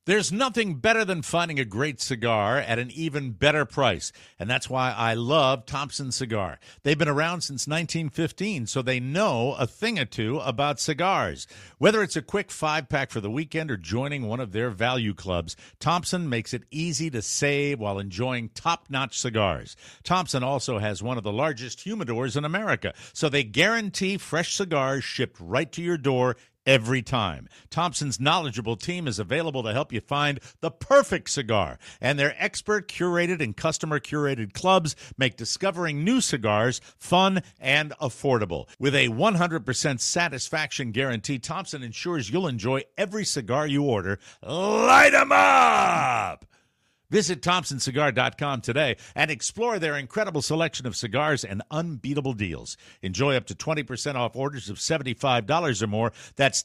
There's nothing better than finding a great cigar at an even better price, and that's why I love Thompson Cigar. They've been around since 1915, so they know a thing or two about cigars. Whether it's a quick 5-pack for the weekend or joining one of their value clubs, Thompson makes it easy to save while enjoying top-notch cigars. Thompson also has one of the largest humidors in America, so they guarantee fresh cigars shipped right to your door every time. Thompson's knowledgeable team is available to help you find the perfect cigar, and their expert curated and customer curated clubs make discovering new cigars fun and affordable. With a 100% satisfaction guarantee, Thompson ensures you'll enjoy every cigar you order. Light 'em up! Visit ThompsonCigar.com today and explore their incredible selection of cigars and unbeatable deals. Enjoy up to 20% off orders of $75 or more. That's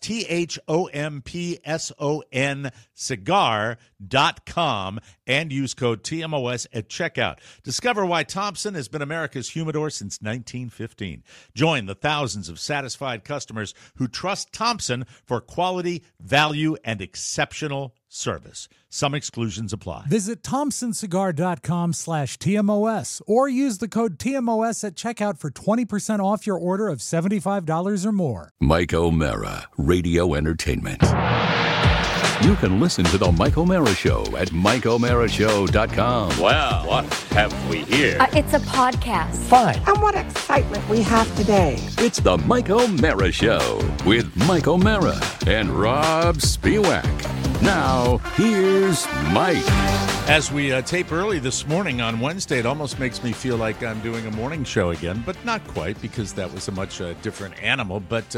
THOMPSON cigar.com and use code TMOS at checkout. Discover why Thompson has been America's humidor since 1915. Join the thousands of satisfied customers who trust Thompson for quality, value, and exceptional service. Some exclusions apply. Visit ThompsonCigar.com/TMOS or use the code TMOS at checkout for 20% off your order of $75 or more. Mike O'Mara, Radio Entertainment. You can listen to The Mike O'Mara Show at MikeO'MaraShow.com. Well, what have we here? It's a podcast. Fine. And what excitement we have today. It's The Mike O'Mara Show with Mike O'Mara and Rob Spiewak. Now, here's Mike. As we tape early this morning on Wednesday, it almost makes me feel like I'm doing a morning show again, but not quite, because that was a much different animal. But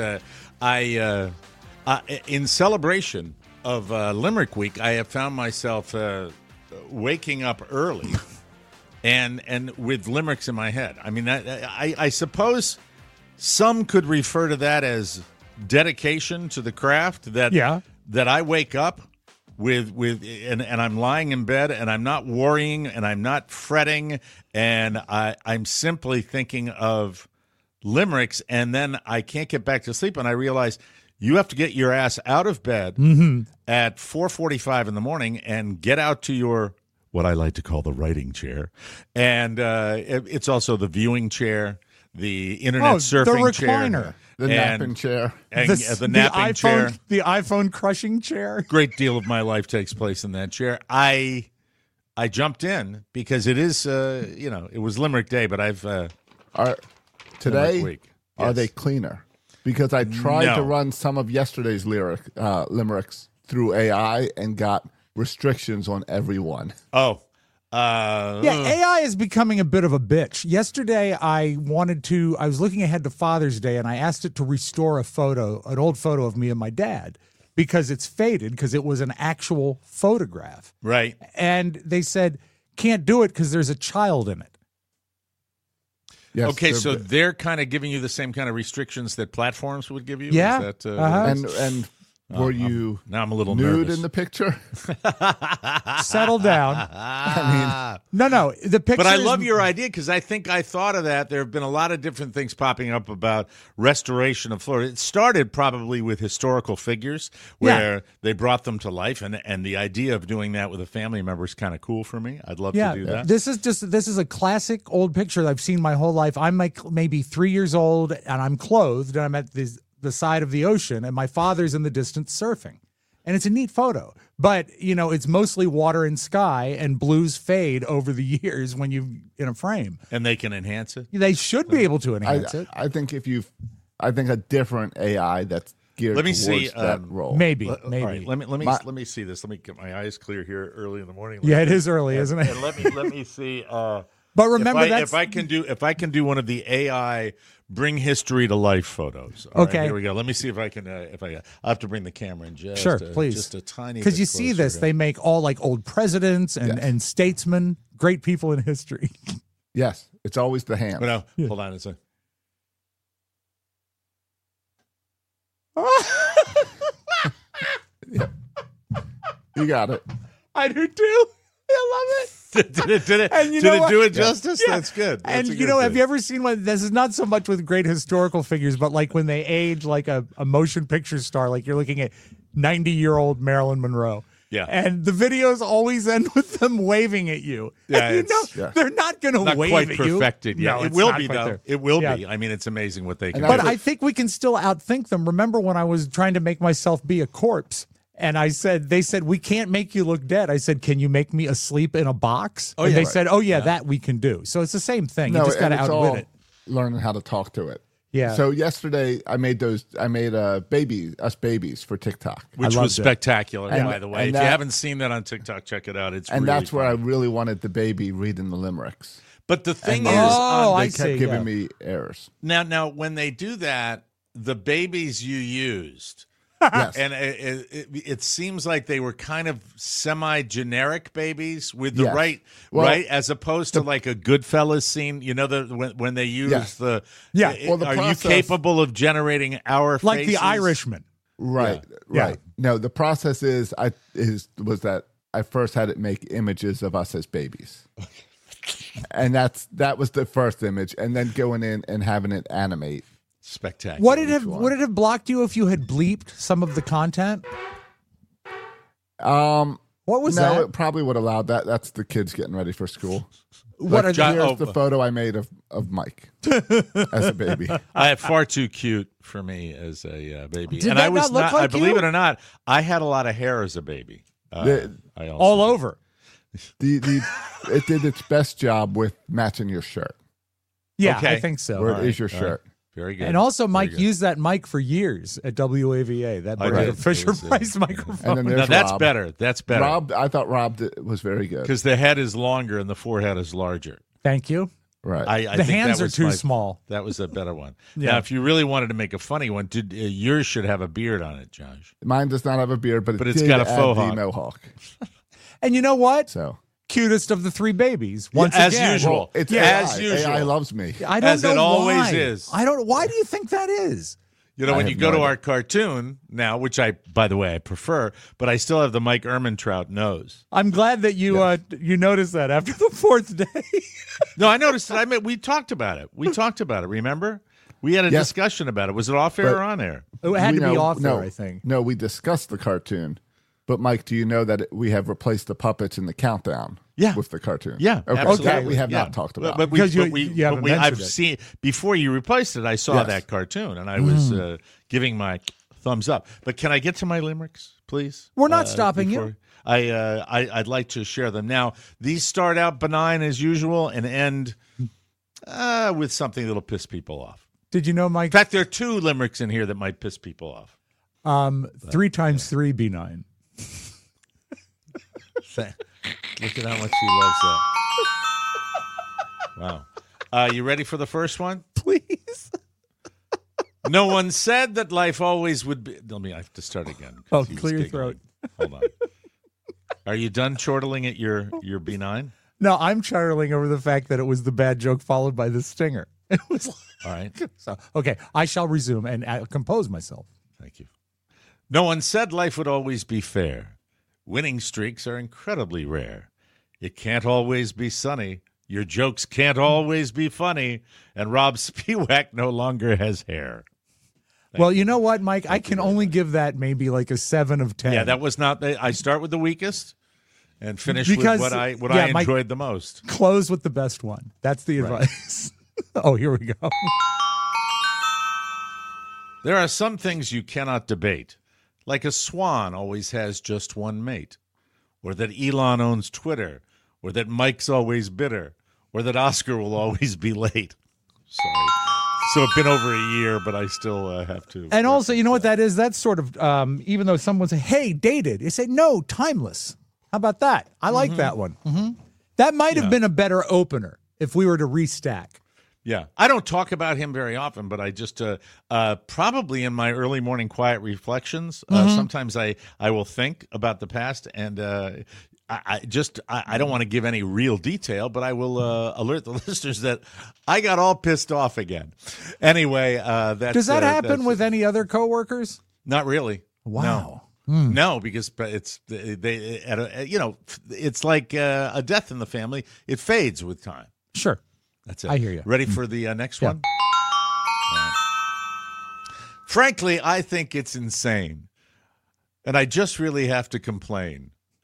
in celebration of Limerick Week, I have found myself waking up early and with limericks in my head. I mean, I suppose some could refer to that as dedication to the craft, that I wake up and I'm lying in bed and I'm not worrying and I'm not fretting and I'm simply thinking of limericks, and then I can't get back to sleep, and I realize you have to get your ass out of bed at 4:45 in the morning and get out to your, what I like to call the writing chair. And it's also the viewing chair, the internet surfing chair. The napping chair. And the napping chair. The iPhone crushing chair. Great deal of my life takes place in that chair. I jumped in because it is, it was Limerick Day, but I've... today, week. Are Yes. they cleaner? Because I tried to run some of yesterday's limericks through AI and got restrictions on every one. Oh. AI is becoming a bit of a bitch. Yesterday, I was looking ahead to Father's Day, and I asked it to restore an old photo of me and my dad, because it's faded, because it was an actual photograph. Right. And they said, can't do it because there's a child in it. Yes, okay, so they're kind of giving you the same kind of restrictions that platforms would give you? Yeah. Is that, And were you now I'm a little nude nervous. in the picture? Settle down. No. The picture. But I love your idea, because I think I thought of that. There have been a lot of different things popping up about restoration of Florida. It started probably with historical figures where they brought them to life, and the idea of doing that with a family member is kind of cool for me. I'd love to do that. This is a classic old picture that I've seen my whole life. I'm like maybe 3 years old, and I'm clothed, and I'm at the side of the ocean, and my father's in the distance surfing. And it's a neat photo. But, it's mostly water and sky, and blues fade over the years when you in a frame. And they can enhance it? They should be able to enhance it. I think a different AI that's geared towards that role. Maybe. All right, let me see this. Let me get my eyes clear here early in the morning. It is early, isn't it? And let me see. But remember, if I can do one of the AI bring history to life photos. All okay, right, here we go. Let me see if I can. I'll have to bring the camera in just please, just a tiny. Because you see this, they make all like old presidents and statesmen, great people in history. Yes, it's always the hand. But no, hold on a second. You got it. I do too. I love it. Did it And did it do it justice? Yeah. That's good. That's And a good have thing. you ever seen one? This is not so much with great historical figures, but like when they age like a motion picture star, like you're looking at 90-year-old Marilyn Monroe. Yeah. And the videos always end with them waving at you. Yeah, And they're not going to not wave quite at you. perfected yet. No, it it's will not be, quite though. there. It will Yeah. be. I mean, it's amazing what they can And do. But I think we can still outthink them. Remember when I was trying to make myself be a corpse? And they said, we can't make you look dead. I said, can you make me asleep in a box? Oh, and yeah. They said, that we can do. So it's the same thing. You just got to and it's outwit all it. learning how to talk to it. Yeah. So yesterday I made us babies for TikTok. Which loved was it. spectacular, And- by the way. and If that- you haven't seen that on TikTok, check it out. It's And really that's where I funny. really wanted the baby reading the limericks. But the thing And is, Oh, they I kept see, giving yeah. me errors. now when they do that, the babies you used, Yes. and it seems like they were kind of semi-generic babies with the Yes. right, Well, as opposed to like a Goodfellas scene. You know, when they use Yes. the Well, the are process- you capable of generating our Like faces? the Irishman. Right. Yeah. Right. No, the process was that I first had it make images of us as babies. And that was the first image, and then going in and having it animate. Spectacular. Would it have blocked you if you had bleeped some of the content? What was No, that? it probably would allow that. That's the kids getting ready for school. What are John- Here's oh, the photo I made of Mike as a baby. I had far too cute for me as a baby, Did and that I was not look not. like I believe you? it or not, I had a lot of hair as a baby. The- I also all over? It did its best job with matching your shirt. Yeah, Okay. I think so. Where All it is right, your all right. shirt. Very good. And also, Very Mike good. used that mic for years at WAVA. That I Bernard did. Fisher It was, Price And microphone. then Now there's that's Rob. better. That's better. I thought Rob was very good. Because the head is longer and the forehead is larger. Thank you. Right. I The think hands that are was too small. That was a better one. Yeah. Now, if you really wanted to make a funny one, yours should have a beard on it, Josh. Mine does not have a beard, but it's did got a add faux the hawk. mohawk. And you know what? So Cutest of the three babies. Once as again. usual. well, it's As AI. usual. AI loves me. I don't As know it always why. is. I don't. Why do you think that is? You know, I when have you go no to idea. our cartoon now, which by the way, I prefer, but I still have the Mike Ehrmantraut nose. I'm glad that you you noticed that after the fourth day. No, I noticed it. We talked about it. Remember? We had a Yes. discussion about it. Was it off air But- or on air? It had to be No, off no, there, I think. No, we discussed the cartoon. But Mike, do you know that we have replaced the puppets in the countdown? Yeah. With the cartoon. Yeah, Okay. absolutely. That we have Yeah. not talked about. But Because you haven't mentioned I've it. seen before you replaced it. I saw Yes. that cartoon and I was giving my thumbs up. But can I get to my limericks, please? We're not stopping you. before- I'd like to share them now. These start out benign as usual and end with something that'll piss people off. Did you know, In Mike? fact, there are two limericks in here that might piss people off. 3 times 3 be 9. Look at how much he loves that. Wow. You ready for the first one? Please. No one said that life always would be. I have to start again. 'cause Oh, he was clear your giggling. throat. Hold on. Are you done chortling at your B9? No, I'm chortling over the fact that it was the bad joke followed by the stinger. It was All right. so okay. I shall resume and compose myself. Thank you. No one said life would always be fair. Winning streaks are incredibly rare. It can't always be sunny. Your jokes can't always be funny. And Rob Spiewak no longer has hair. Well, you know what, Mike? I can only give that maybe like a 7 of 10. Yeah, that was not. I start with the weakest and finish Because, with what yeah, I my- enjoyed the most. Close with the best one. That's the advice. Oh, here we go. There are some things you cannot debate, like a swan always has just one mate, or that Elon owns Twitter, or that Mike's always bitter, or that Oscar will always be late. Sorry. So it's been over a year, but I still have to. And also, you know what that is? That's sort of, even though someone say, hey, dated, you say, no, timeless. How about that? I like that one. That might have been a better opener if we were to restack. Yeah. I don't talk about him very often, but I just probably in my early morning quiet reflections, sometimes I will think about the past and I don't want to give any real detail, but I will alert the listeners that I got all pissed off again. Anyway, Does that happen with any other coworkers? Not really. Wow. No, because it's it's like a death in the family. It fades with time. Sure. That's it. I hear you. Ready for the next Yeah. one? All right. Frankly, I think it's insane. And I just really have to complain.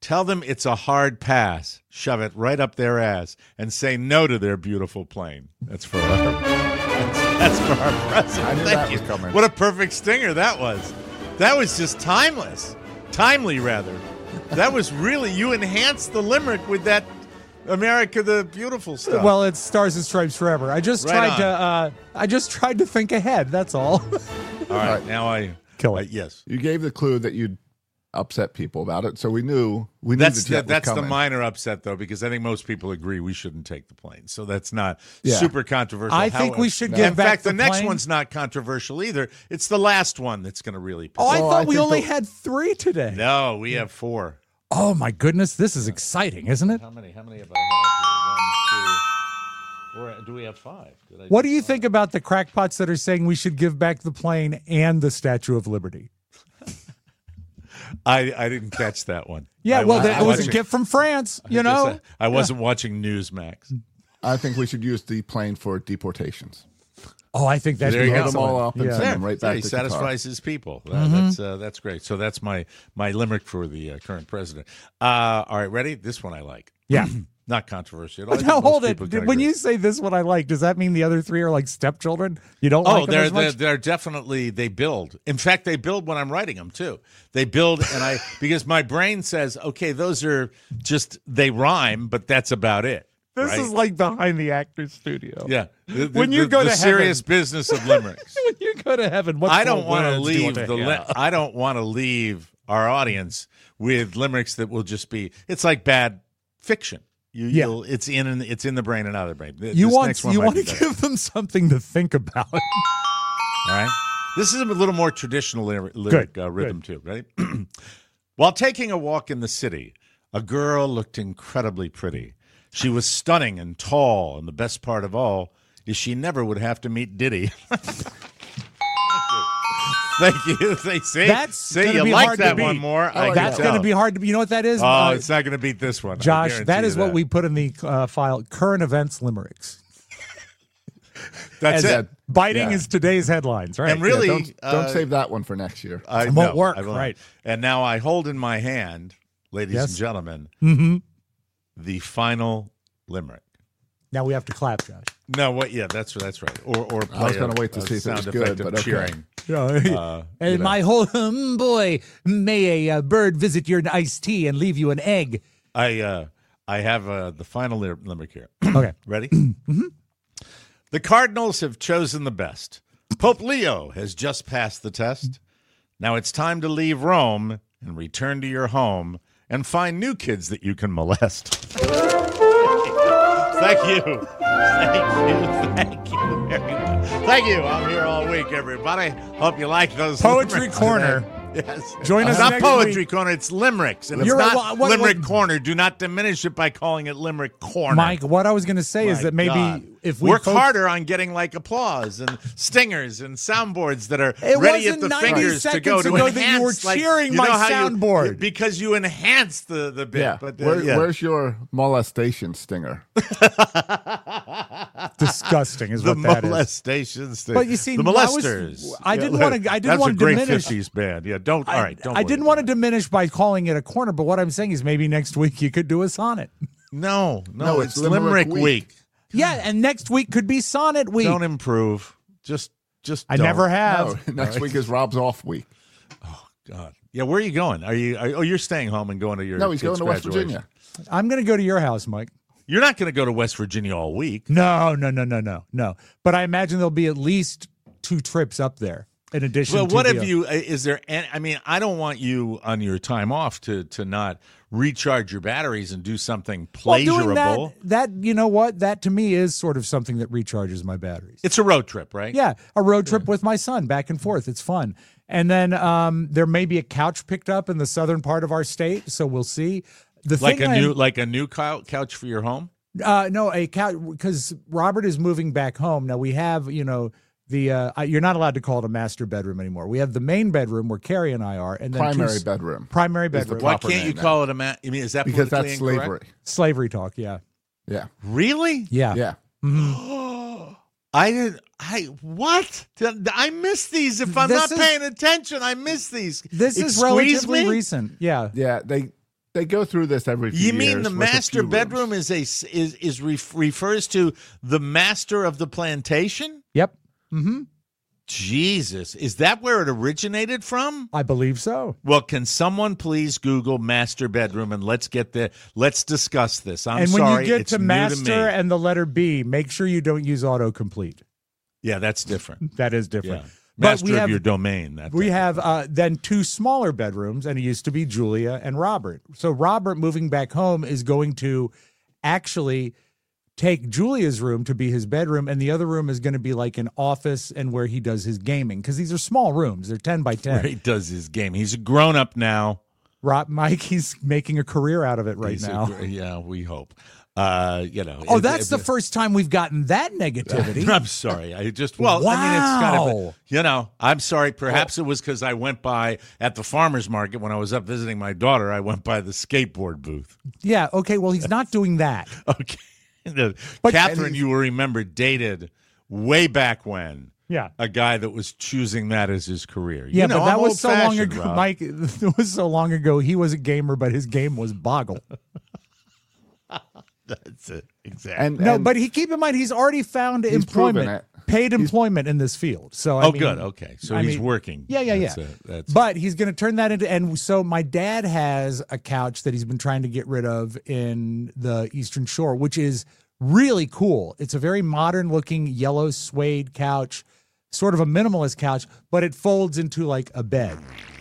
Tell them it's a hard pass. Shove it right up their ass and say no to their beautiful plane. That's for our, that's for our president. I knew Thank that you. was coming. What a perfect stinger that was. That was just timeless. Timely, rather. That was really, you enhanced the limerick with that America the Beautiful stuff. Well, it's Stars and Stripes Forever. I just Right tried to think ahead. That's all. All right, now I Kill it. yes. You gave the clue that you'd upset people about it, so we knew That's the jet was that's the coming. minor upset, though, because I think most people agree we shouldn't take the plane. So that's not Yeah. super controversial. I think we should give In back fact, the the next plane. one's not controversial either. It's the last one that's going to really piss Oh, I Well, thought I we think only the- had 3 today. No, we have 4. Oh my goodness, this is exciting, isn't it? How many have I had here? 1, 2, or do we have 5? Did I What do you think about the crackpots that are saying we should give back the plane and the Statue of Liberty? I didn't catch that one. Yeah, I well, wasn't it was a watching- gift from France, you know? I wasn't watching Newsmax. I think we should use the plane for deportations. Oh, I think that's There you Load go. them all up and Yeah. send them right back he to Qatar. satisfies his people. That's great. So that's my limerick for the current president. All right, ready? This one I like. Yeah. Not controversial. at all. I think Now, most hold it. people can When agree. you say this one I like, does that mean the other 3 are like stepchildren? You don't Oh, like them as much? they're definitely, they build. In fact, they build when I'm writing them too. They build, and because my brain says, okay, those are just, they rhyme, but that's about it. This right? is like behind the actor's studio. Yeah. When you go the to serious heaven. business of limericks. When you go to heaven, what I don't 12 want to words do you leave want the to hear? I don't want to leave our audience with limericks that will just be, it's like bad fiction. You'll, it's in the brain and out of the brain. You This want next one you might want be to better. give them something to think about. All right. This is a little more traditional lyric rhythm, too. Ready? While taking a walk in the city, a girl looked incredibly pretty. She was stunning and tall, and the best part of all is she never would have to meet Diddy. Thank you. That's gonna you be like hard to that beat. one more. I can That's going to tell. be hard to. You know what that is? Oh, it's not going to beat this one. I Josh, guarantee that you is what we put in the file. Current events limericks. That's As it. Biting Yeah. is today's headlines, right? And really, Don't save that one for next year. I It won't know, work, I will not. right. And now I hold in my hand, ladies Yes. and gentlemen, Mm-hmm. the final limerick. Now we have to clap, Josh. No, what? Yeah, that's right. Or play I was going to wait to a see if it was sound good, effect of but okay. cheering. and you know. my whole boy, may a bird visit your iced tea and leave you an egg. I have the final limerick here. Okay. Ready? The Cardinals have chosen the best. Pope Leo has just passed the test. Now it's time to leave Rome and return to your home and find new kids that you can molest. Thank you. Thank you very much. Thank you. I'm here all week, everybody. Hope you like those Poetry limericks Corner. today. Yes. Join us It's not next Poetry week. Corner, it's limericks. And You're it's right. not What- Limerick Corner. Do not diminish it by calling it Limerick Corner. Mike, what I was going to say is My that maybe God. if we work focus- harder on getting like applause and stingers and soundboards that are It ready wasn't at the 90 fingers to go seconds to ago enhance. that you were like, cheering you my know how soundboard. because you enhanced the bit. Yeah. But Where, Where's your molestation stinger? disgusting is the what that is. molestation sting. But you see, the I was- molesters. I didn't wanna- I didn't That's wanna a great diminish- 50s band. Yeah, don't. All right, don't. I worry didn't about want to diminish by calling it a corner, but what I'm saying is maybe next week you could do a sonnet. it. No, No, it's it's Limerick Limerick week. Yeah, and next week could be sonnet week. Don't improve. Just. I don't. never have. No, next week is Rob's off week. God. Yeah, where are you going? You're staying home and going to your No, he's going kid's to West graduation. Virginia. I'm going to go to your house, Mike. You're not going to go to West Virginia all week. No. But I imagine there'll be at least 2 trips up there in addition Well, to what the, have you? Is there? I mean, I don't want you on your time off to not recharge your batteries and do something Well, doing pleasurable. that, you know what? That to me is sort of something that recharges my batteries. It's a road trip, right? Yeah, a road trip with my son back and forth. It's fun. And then there may be a couch picked up in the southern part of our state, so we'll see. The Like thing a new couch for your home. no, a couch, because Robert is moving back home. Now we have, the you're not allowed to call it a master bedroom anymore. We have the main bedroom where Carrie and I are, and then Primary bedroom. Primary is the bedroom. Why proper can't you name call it a I mean, is that Because politically that's incorrect? slavery. Slavery talk, yeah. Yeah. Really? Yeah. Yeah. What? I miss these. If I'm This not paying attention, I miss these. This is Squeeze relatively me? recent. Yeah. Yeah. They go through this every few You years. mean the with a master few rooms. bedroom refers to the master of the plantation? Yep. Jesus, is that where it originated from? I believe so. Well, can someone please Google master bedroom and let's discuss this. I'm and when sorry, you get it's to new master to me. and the letter B, make sure you don't use autocomplete. Yeah, that's different. That is different. Yeah. But Master we of have, your domain. we have then two smaller bedrooms, and it used to be Julia and Robert. So Robert moving back home is going to actually take Julia's room to be his bedroom, and the other room is going to be like an office and where he does his gaming, because these are small rooms. They're 10 by 10. where he does his game. He's a grown up now. Mike, he's making a career out of it right now. Yeah, we hope. Oh, that's the first time we've gotten that negativity. I'm sorry. I mean, it's kind of, I'm sorry. Perhaps Oh. it was because I went by at the farmer's market when I was up visiting my daughter. I went by the skateboard booth. Yeah, okay, well, he's not doing that. Okay. But- Catherine, you will remember, dated way back when. Yeah. A guy that was choosing that as his career. Yeah, but that I'm was so long old-fashioned, ago, Rob. Mike. It was so long ago. He was a gamer, but his game was Boggle. That's it. Exactly. And But keep in mind, he's already found He's proven employment, it. paid employment in this field. So I mean, good. Okay. So I he's mean, working. Yeah. That's it. That's But he's going to turn that into, and so my dad has a couch that he's been trying to get rid of in the Eastern Shore, which is really cool. It's a very modern looking yellow suede couch, sort of a minimalist couch, but it folds into like a bed.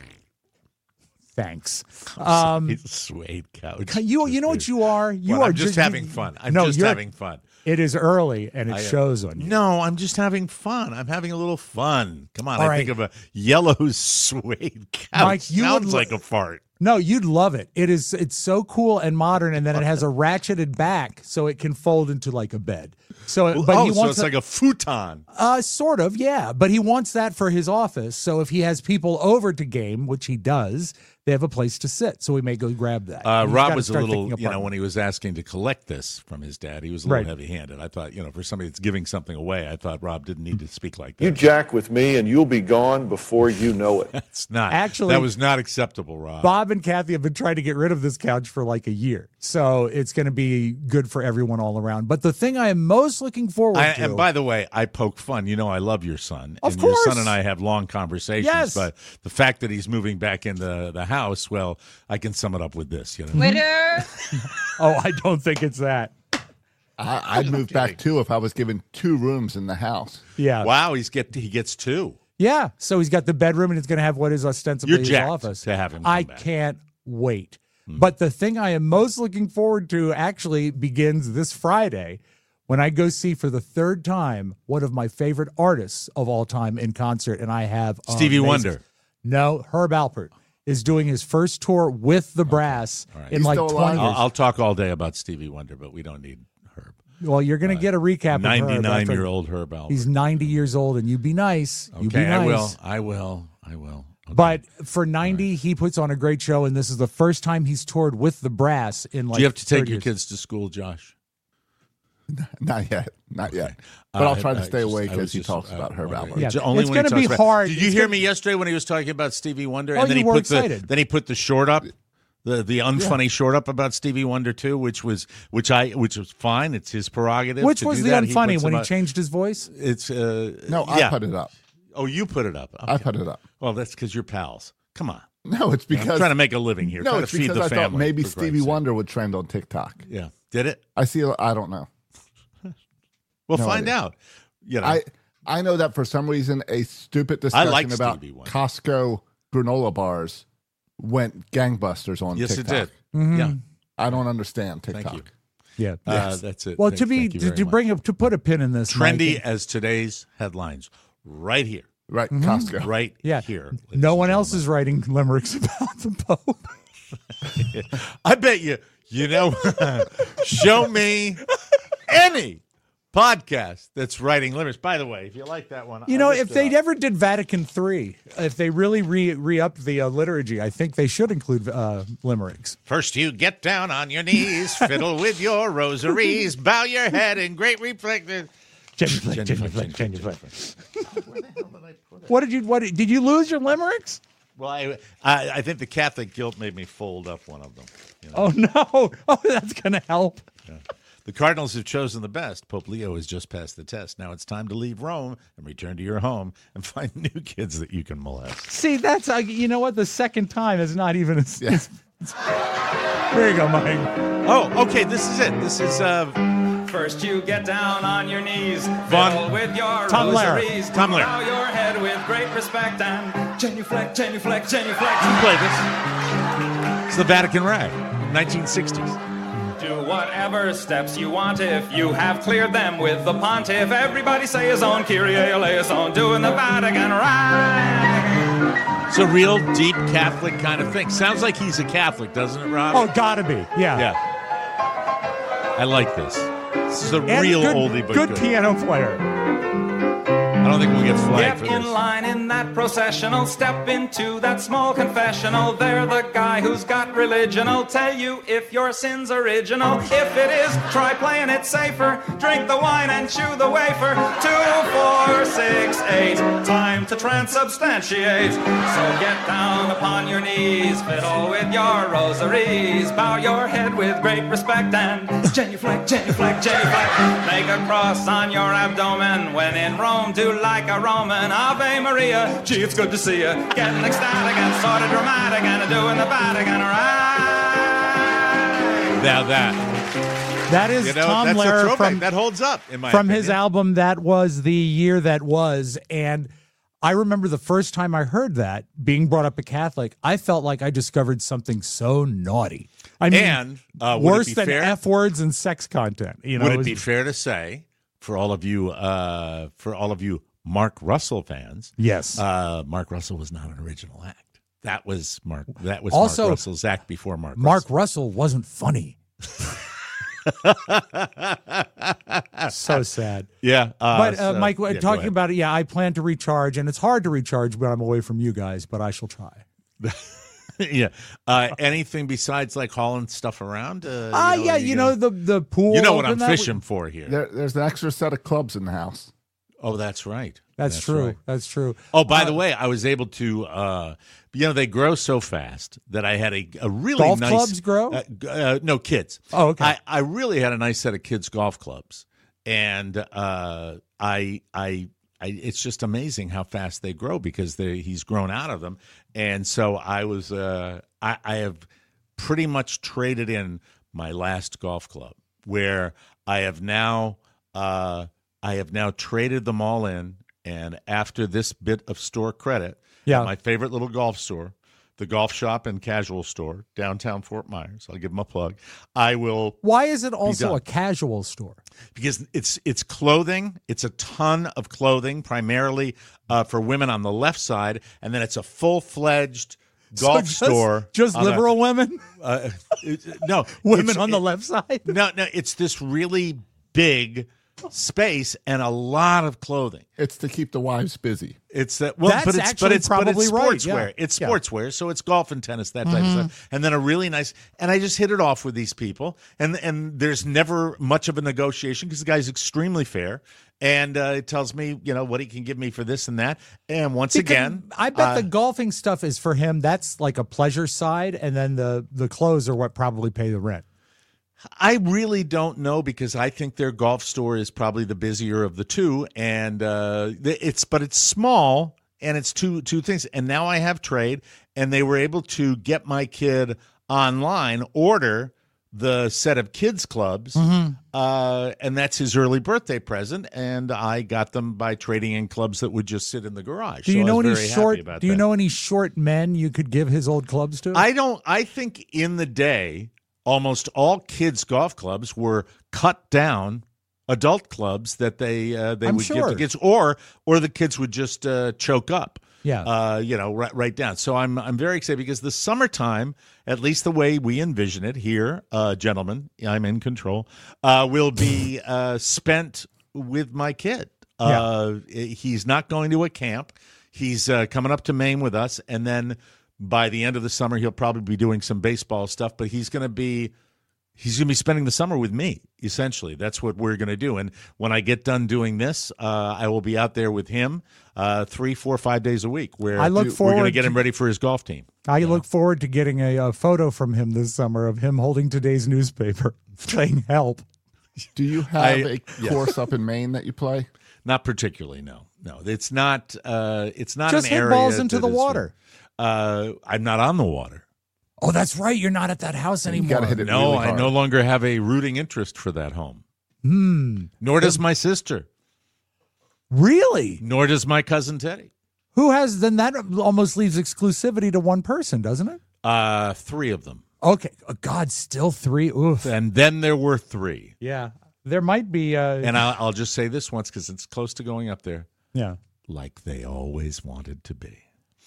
Thanks. He's a suede couch. You know what you are? You Well, are I'm just having fun. I'm No, just you're- having fun. It is early, and it shows on you. No, I'm just having fun. I'm having a little fun. Come on, All I right. think of a yellow suede couch. Mike, you Sounds would like a fart. No, you'd love it. It's so cool and modern, and then it has a ratcheted back, so it can fold into like a bed. So, but he so wants it's like a futon. sort of, yeah. But he wants that for his office. So if he has people over to game, which he does, they have a place to sit. So we may go grab that. He's Rob gotta was a start little, thinking apart. when he was asking to collect this from his dad, he was a little Right. heavy-handed. I thought, for somebody that's giving something away, I thought Rob didn't need to speak like that. You jack with me and you'll be gone before you know it. It's not. Actually- that was not acceptable, Rob. Bob and Kathy have been trying to get rid of this couch for like a year. So it's going to be good for everyone all around. But the thing I am most looking forward to. And by the way, I poke fun. I love your son. Of and your course. son and I have long conversations. Yes. But the fact that he's moving back into the house, well, I can sum it up with this. Twitter. Oh, I don't think it's that. I'd move back too if I was given 2 rooms in the house. Yeah. Wow, he gets 2. Yeah. So he's got the bedroom and it's going to have what is ostensibly You're his jacked office. to have him come I back. can't wait. But the thing I am most looking forward to actually begins this Friday when I go see for the 3rd time one of my favorite artists of all time in concert. And I have Stevie amazing- Wonder. No, Herb Alpert is doing his first tour with the brass in He's like still 20 alive? years. I'll talk all day about Stevie Wonder, but we don't need Herb. Well, you're going to get a recap of Herb. 99-year-old Herb Alpert. He's 90 years old, and you be nice. You be Okay, nice. I will. Okay. But for 90, he puts on a great show, and this is the first time he's toured with the brass in like do you have to take 30 your years. kids to school, Josh? Not yet. But I'll try to stay away I was because he just- talks about Herb wondering. Alpert. Yeah, Only it's when he gonna be talks about- hard. Did you It's hear gonna- me yesterday when he was talking about Stevie Wonder? Oh, And then you he were put excited. then he put the short up, the unfunny short up about Stevie Wonder too, which was fine. It's his prerogative. Which to was do the that. unfunny puts when he about- changed his voice? It's No, yeah. I put it up. Oh, you put it up. I put it up. Well, that's because you're pals. Come on. No, it's I'm because trying to make a living here. no, trying it's to feed because the I family. thought maybe for Stevie Christ's sake. Wonder would trend on TikTok. Yeah, did it? I don't know. Well, No find idea. out. You know, I know that for some reason a stupid I discussion like about Stevie Wonder. Costco granola bars went gangbusters on yes, TikTok. it did. Yeah, I don't understand TikTok. thank you. Yeah. That's it. Well, Thank you very to much. bring up to put a pin in this, trendy Mike, as today's headlines, right here, Right, Costco. right yeah, here. no ladies one and else gentlemen. is writing limericks about the Pope. I bet you. Show me any podcast that's writing limericks. By the way, if you like that one, You I know, looked if it they up. ever did Vatican III, if they really re-upped the liturgy, I think they should include limericks. First, you get down on your knees, fiddle with your rosaries, bow your head in great reflective. What did you lose your limericks? Well, I think the Catholic guilt made me fold up one of them. You know? Oh, no. Oh, that's going to help. Yeah. The Cardinals have chosen the best. Pope Leo has just passed the test. Now it's time to leave Rome and return to your home and find new kids that you can molest. See, that's, you know what? The second time is not even as. Yeah. There you go, Mike. Oh, okay. This is it. This is First you get down on your knees, Vaughn. fiddle with your Tom Lehrer. rosaries, Tom Lehrer. bow your head with great respect and genuflect, genuflect, genuflect. you play this. It's the Vatican rag, 1960s. Do whatever steps you want if you have cleared them with the pontiff. Everybody say his own Kyrie eleison, doing the Vatican rag. It's a real deep Catholic kind of thing. Sounds like he's a Catholic, doesn't it, Rob? Oh, gotta be. Yeah. Yeah. I like this. This is a And real good, oldie but good piano player. I don't think we'll get flagged Get for in this. line in that processional, step into that small confessional. They're the guy who's got religion. I'll tell you if your sin's original. If it is, try playing it safer. Drink the wine and chew the wafer. 2, 4, 6, 8. Time to transubstantiate. So get down upon your knees, fiddle with your rosaries, bow your head with great respect and genuflect, genuflect, genuflect. Make a cross on your abdomen. When in Rome, do like a Roman. Ave Maria, gee, it's good to see you. Getting ecstatic and sort of dramatic and doing the Vatican right. Now that. That is Tom that's a Lehrer throwback. from, That holds up, in my from opinion. his album That Was the Year That Was. And I remember the first time I heard that, being brought up a Catholic, I felt like I discovered something so naughty. I mean, And would worse it be than fair? F words and sex content. You know, Would it it was- be fair to say, for all of you Mark Russell fans, Yes. Mark Russell was not an original act. That was Mark. That was Also, Mark Russell's act before Mark. Mark Russell wasn't funny. So sad. Yeah, But so- Mike, yeah, go talking ahead. about it, yeah, I plan to recharge, and it's hard to recharge when I'm away from you guys, but I shall try. Yeah. Anything besides like hauling stuff around? Yeah, you know, the pool. You know what I'm open, that fishing for here. There's an extra set of clubs in the house. Oh, that's right. That's true. right. That's true. Oh, by the way, I was able to, they grow so fast that I had a really Golf nice clubs grow? No, kids. Oh, okay. I really had a nice set of kids golf clubs, and it's just amazing how fast they grow because he's grown out of them, and so I was I have pretty much traded in my last golf club where I have now traded them all in. And after this bit of store credit, Yeah. my favorite little golf store, the Golf Shop and Casual Store, downtown Fort Myers, I'll give them a plug. I will, Why is it also done. a casual store? because it's clothing. It's a ton of clothing, primarily for women on the left side, and then it's a full-fledged golf store. Just on the- liberal women? no, Women it's- on the left side? No, it's this really big space and a lot of clothing. It's to keep the wives busy. It's that That's but it's actually probably right, sportswear. yeah. It's Yeah. sportswear, so it's golf and tennis, that type of stuff. And then a really nice. And I just hit it off with these people, and there's never much of a negotiation because the guy's extremely fair, and it tells me what he can give me for this and that. And once again, I bet the golfing stuff is for him. That's like a pleasure side, and then the clothes are what probably pay the rent. I really don't know because I think their golf store is probably the busier of the two, and it's small and it's two things. And now I have trade, and they were able to get my kid online, order the set of kids clubs, and that's his early birthday present. And I got them by trading in clubs that would just sit in the garage. Do you So know I was any very short? happy about Do you that. know any short men you could give his old clubs to? I don't. I think in the day, almost all kids' golf clubs were cut down adult clubs that they I'm would give sure. to kids, or the kids would just choke up. Yeah. Right down. So I'm very excited because the summertime, at least the way we envision it here, gentlemen, I'm in control, will be spent with my kid. He's not going to a camp. He's coming up to Maine with us, and then by the end of the summer, he'll probably be doing some baseball stuff, but he's going to be He's going to be spending the summer with me, essentially. That's what we're going to do. And when I get done doing this, I will be out there with him 3, 4, 5 days a week. Where I look we're forward going to get him ready for his golf team. I look forward to getting a photo from him this summer of him holding today's newspaper, saying "Help." Do you have a course up in Maine that you play? Not particularly. No. It's not. It's not Just an hit area balls into that the is- water. I'm not on the water. Oh, that's right. You're not at that house You anymore. got to hit it No, really I hard. no longer have a rooting interest for that home. Nor does my sister. Really? Nor does my cousin Teddy. Who has? Then that almost leaves exclusivity to one person, doesn't it? 3 of them. Okay. Oh, God, still 3. Oof. And then there were 3. Yeah. There might be. And I'll just say this once because it's close to going up there. Yeah. Like they always wanted to be.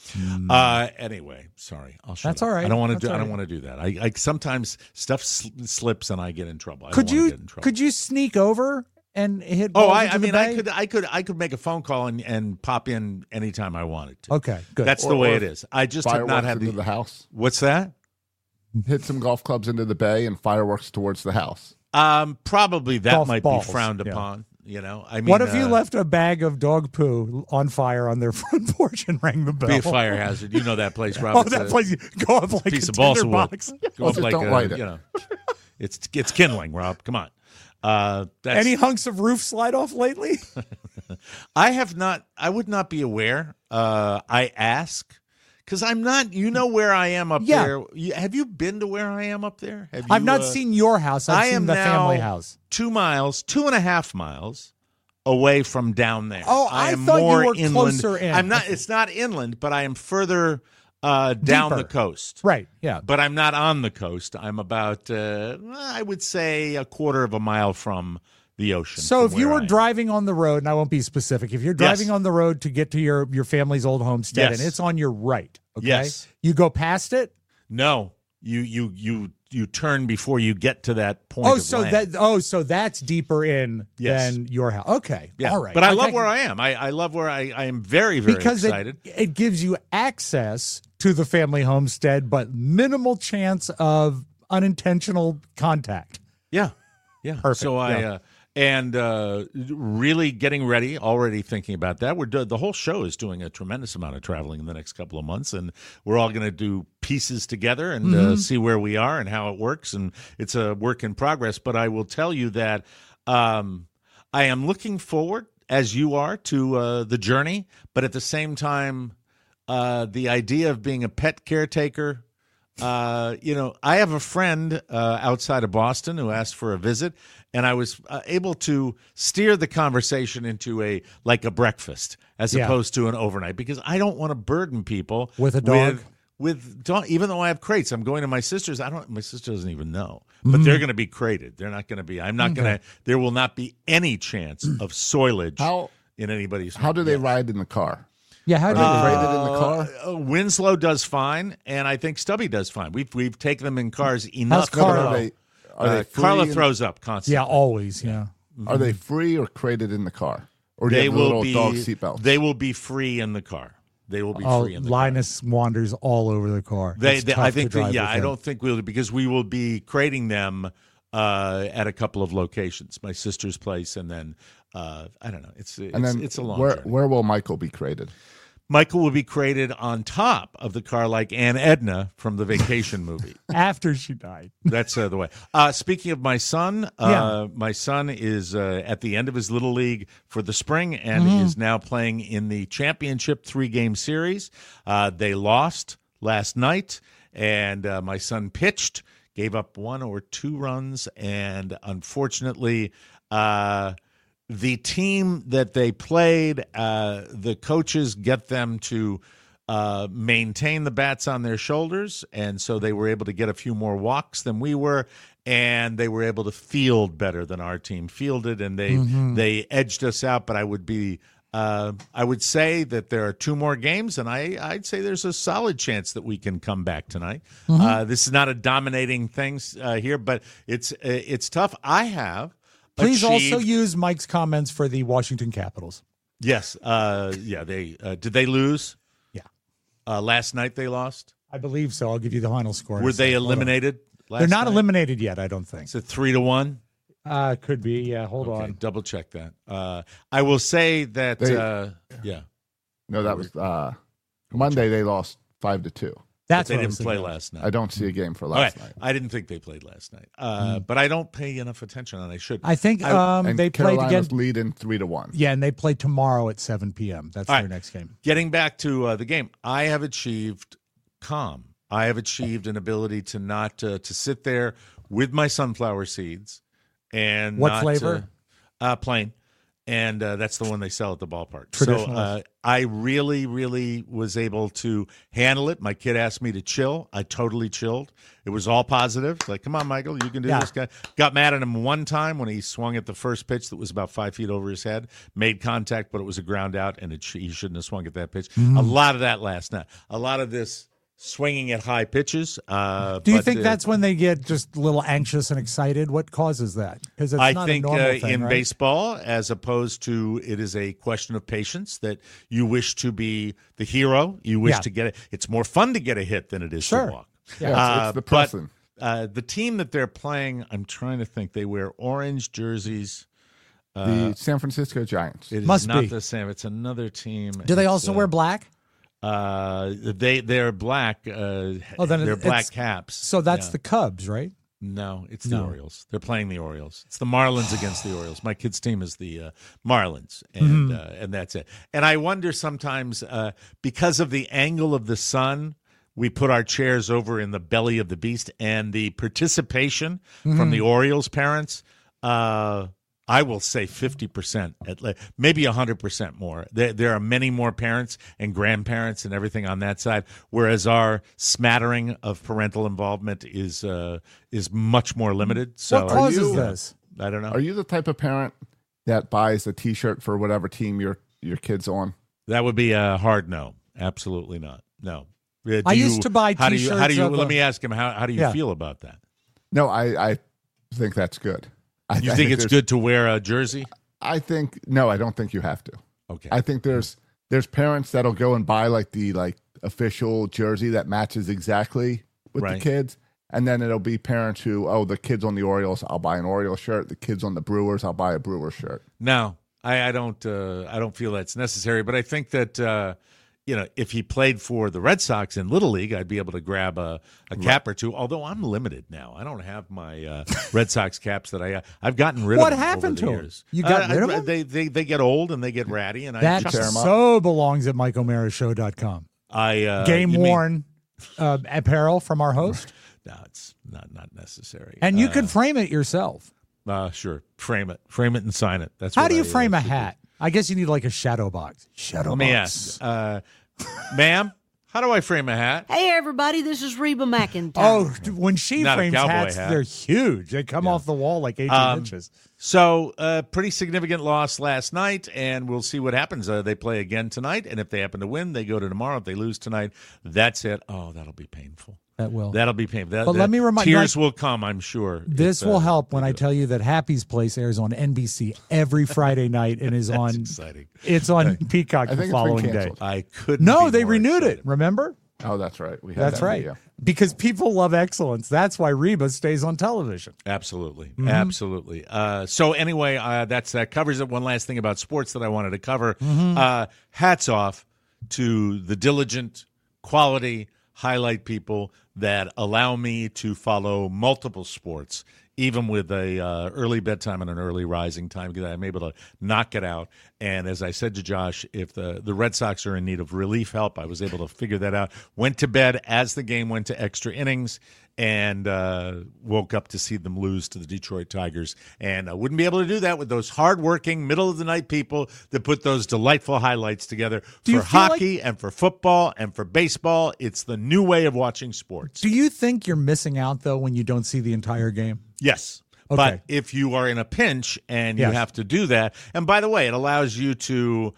Anyway, sorry. I'll shut That's up. all right. I don't want to That's do. I all don't right. want to do that. I sometimes stuff slips and I get in trouble. I Could don't wanna you get in trouble. could you sneak over and hit? Oh, balls I into the mean, bay? I could make a phone call and pop in anytime I wanted to. Okay, good. That's the way it is. I just have Fireworks not had into the house. What's that? Hit some golf clubs into the bay and fireworks towards the house. Probably that Golf might balls, be frowned yeah. upon. You know, I mean, What if you left a bag of dog poo on fire on their front porch and rang the bell? Be a fire hazard. You know that place, Rob. Oh, It's that a place go up like piece a of balsa wood. tinderbox. Go up just like don't a, light it. You know, it's kindling, Rob. Come on. That's, Any hunks of roof slide off lately? I have not. I would not be aware. I ask because I'm not. You know where I am up Yeah. there. Have you been to where I am up there? Have I've you, not seen your house. I've I seen am the now family house. 2 miles, 2.5 miles away from down there. Oh, I am thought you more were inland. closer in. I'm not. It's not inland, but I am further down Deeper. the coast. Right. Yeah. But I'm not on the coast. I'm about, I would say, a quarter of a mile from the ocean. So from if you where were I am. driving on the road, and I won't be specific, if you're driving on the road to get to your family's old homestead Yes. and it's on your right, okay? Yes. You go past it? No, you turn before you get to that point. Oh, of so land. so that's deeper in Yes. than your house. Okay. Yeah. All right. But I Okay. love where I am. I love where I am very, very because excited. it gives you access to the family homestead, but minimal chance of unintentional contact. Yeah. Yeah. Perfect. So Yeah. and really getting ready, already thinking about that. The whole show is doing a tremendous amount of traveling in the next couple of months, and we're all going to do pieces together and see where we are and how it works. And it's a work in progress. But I will tell you that I am looking forward, as you are, to the journey. But at the same time, the idea of being a pet caretaker. I have a friend outside of Boston who asked for a visit, and I was able to steer the conversation into a breakfast as opposed to an overnight, because I don't want to burden people With a dog? With dog. Even though I have crates, I'm going to my sister's. My sister doesn't even know, but they're going to be crated. They're not going to be. I'm not going to. There will not be any chance of soilage in anybody's. How do they ride in the car? Yeah, how Are do they you rated in the car? Winslow does fine, and I think Stubby does fine. We've taken them in cars enough. Carlo? Are they free? Carla and- throws up constantly. Yeah, always. Yeah. Are they free or crated in the car? Or do They you have will little be dog seatbelts? They will be free in the car. They will be Oh, free in the Linus wanders all over the car. car. It's tough I to think. drive with I him. don't think we'll, because we will be crating them at a couple of locations. My sister's place, and then I don't know. It's a long journey. Where will Michael be crated? Michael will be crated on top of the car like Aunt Edna from the Vacation movie. After she died. That's the way. Speaking of my son, my son is at the end of his little league for the spring and is now playing in the championship 3-game series. They lost last night, and my son pitched, gave up 1 or 2 runs, and unfortunately, the team that they played, the coaches get them to maintain the bats on their shoulders, and so they were able to get a few more walks than we were, and they were able to field better than our team fielded, and they edged us out. But I would say that there are 2 more games, and I'd say there's a solid chance that we can come back tonight. This is not a dominating thing here, but it's tough. I have. Please achieved- also use Mike's comments for the Washington Capitals. Yes. They did they lose? Yeah. Last night they lost. I believe so. I'll give you the final score. in a Were they second. Hold on. eliminated? last They're not night? eliminated yet, I don't think. Is it 3-1? Could be. Yeah, hold Okay, on. double check that. I will say that, yeah. No, that was Monday. They lost 5-2. That's They what I didn't was play thinking. last night. I don't see a game for All last right. night. I didn't think they played last night. But I don't pay enough attention, and I should. I think And they played Carolina's again. leading 3-1. Yeah, and they play tomorrow at 7 p.m. That's All their right. next game. Getting back to the game, I have achieved calm. I have achieved an ability to not to sit there with my sunflower seeds and What not, flavor? Plain, and that's the one they sell at the ballpark. Traditional. So I really, really was able to handle it. My kid asked me to chill. I totally chilled. It was all positive. Like, come on, Michael, you can do Yeah. this. Guy got mad at him one time when he swung at the first pitch that was about 5 feet over his head, made contact, but it was a ground out, and he shouldn't have swung at that pitch. Mm-hmm. A lot of that last night. A lot of this swinging at high pitches. Do you think that's when they get just a little anxious and excited? What causes that? Because it's I not think a normal thing, in right? baseball, as opposed to it is a question of patience, that you wish to be the hero. You wish Yeah. to get it. It's more fun to get a hit than it is Sure. to walk. Yeah, it's the But person. the team that they're playing, I'm trying to think. They wear orange jerseys. The San Francisco Giants. It is Must not be. the same. It's another team. Do they It's, also wear black? They're black. then they're black it's- caps. So that's Yeah. the Cubs, right? No, it's the No. Orioles. They're playing the Orioles. It's the Marlins against the Orioles. My kid's team is the Marlins, and that's it. And I wonder sometimes because of the angle of the sun, we put our chairs over in the belly of the beast, and the participation from the Orioles parents. I will say 50%, maybe 100% more. There are many more parents and grandparents and everything on that side, whereas our smattering of parental involvement is much more limited. So What causes you- this? I don't know. Are you the type of parent that buys a T-shirt for whatever team your kid's on? That would be a hard no. Absolutely not. No. I used to buy How do T-shirts you? of Let a- me ask him. How do you Yeah. feel about that? No, I think that's good. I You think it's there's- good to wear a jersey? I think no, I don't think you have to. Okay. I think there's parents that'll go and buy the official jersey that matches exactly with the Right. kids, and then it'll be parents who, the kid's on the Orioles, I'll buy an Orioles shirt. The kid's on the Brewers, I'll buy a Brewers shirt. No, I don't feel that's necessary. But I think that if he played for the Red Sox in Little League, I'd be able to grab a cap or two. Although I'm limited now, I don't have my Red Sox caps that I've gotten rid What of them happened over the to 'em? years. You got rid of them? They get old and they get ratty, and That I tear 'em up. so belongs at MikeO'MaraShow.com. Game you mean- worn apparel from our host. No, it's not necessary. And you could frame it yourself. Sure, frame it and sign it. That's How what do you I, frame a should do. hat? I guess you need like a shadow box. Shadow Let box. me ask, ma'am, how do I frame a hat? Hey, everybody, this is Reba McEntire. Oh, when she Not a frames cowboy hats, hat. they're huge. They come off the wall like 18 inches. So, pretty significant loss last night, and we'll see what happens. They play again tonight, and if they happen to win, they go to tomorrow. If they lose tonight, that's it. Oh, that'll be painful. That will. That'll be painful. But let me remind- tears will come, I'm sure. This if, will help when they I do. tell you that Happy's Place airs on NBC every Friday night and is on. exciting. It's on Peacock I think the it's been following day. canceled. I couldn't. No, be they more renewed excited. it. Remember? Oh, that's right. We had That's that right. video. Because people love excellence. That's why Reba stays on television. Absolutely, Mm-hmm. absolutely. So anyway, that covers it. One last thing about sports that I wanted to cover. Mm-hmm. Hats off to the diligent, quality highlight people that allow me to follow multiple sports, even with a early bedtime and an early rising time, because I'm able to knock it out. And as I said to Josh, if the Red Sox are in need of relief help, I was able to figure that out. Went to bed as the game went to extra innings, and woke up to see them lose to the Detroit Tigers. And I wouldn't be able to do that with those hardworking, middle-of-the-night people that put those delightful highlights together you for feel hockey and for football and for baseball. It's the new way of watching sports. Do you think you're missing out, though, when you don't see the entire game? Yes. Okay. But if you are in a pinch and you Yes. have to do that, and by the way, it allows you to,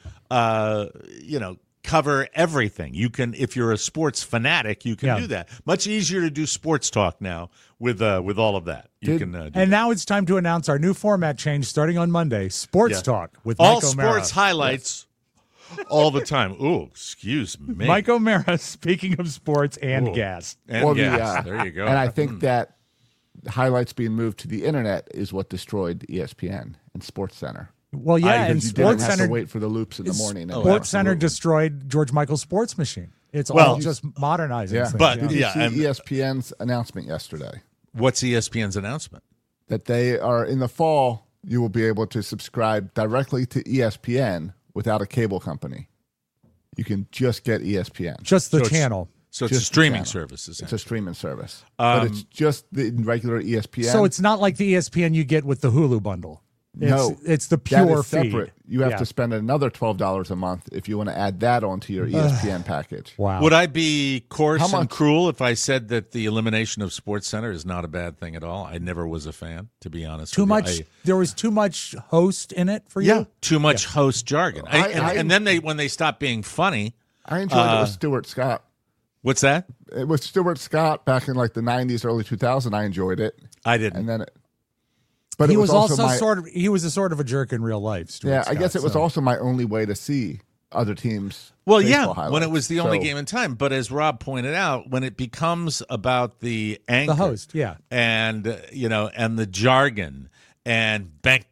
cover everything. You can, if you're a sports fanatic, you can Yeah. do that. Much easier to do sports talk now with all of that. You can do And now it's time to announce our new format change starting on Monday. Sports Yeah. Talk with all Mike O'Mara. sports highlights all the time. Ooh, excuse me. Mike O'Mara, speaking of sports and Ooh. gas. And Well, yes, there you go. And I think that highlights being moved to the internet is what destroyed ESPN and SportsCenter. Well, yeah, and You didn't have SportsCenter to wait for the loops in the morning. SportsCenter destroyed George Michael's Sports Machine. It's Well, all just modernizing. Yeah, things, but- did you yeah, see and- ESPN's announcement yesterday What's ESPN's announcement? that they are in the fall? You will be able to subscribe directly to ESPN without a cable company. You can just get ESPN. just the So it's- channel. So it's a Just the streaming channel. service, It's a essentially. streaming service, but it's just the regular ESPN. So it's not like the ESPN you get with the Hulu bundle. No, it's the that pure is separate. feed. You have Yeah. to spend another $12 a month if you want to add that onto your ESPN package. Wow. Would I be coarse How and much? cruel if I said that the elimination of SportsCenter is not a bad thing at all? I never was a fan, to be honest. Too with much. you. There was too much host in it for you. Too much host jargon. I- And then when they stopped being funny, I enjoyed it with Stuart Scott. what's that? It was Stuart Scott back in like the 90s, early 2000s. I enjoyed it. I didn't. And then but He it was also my, he was a sort of a jerk in real life. Stuart yeah, I Scott, guess it was so. also my only way to see other teams. Well, baseball yeah, when highlights. it was the only So, game in time. But as Rob pointed out, when it becomes about the anchor, the host. Yeah. and and the jargon and bank,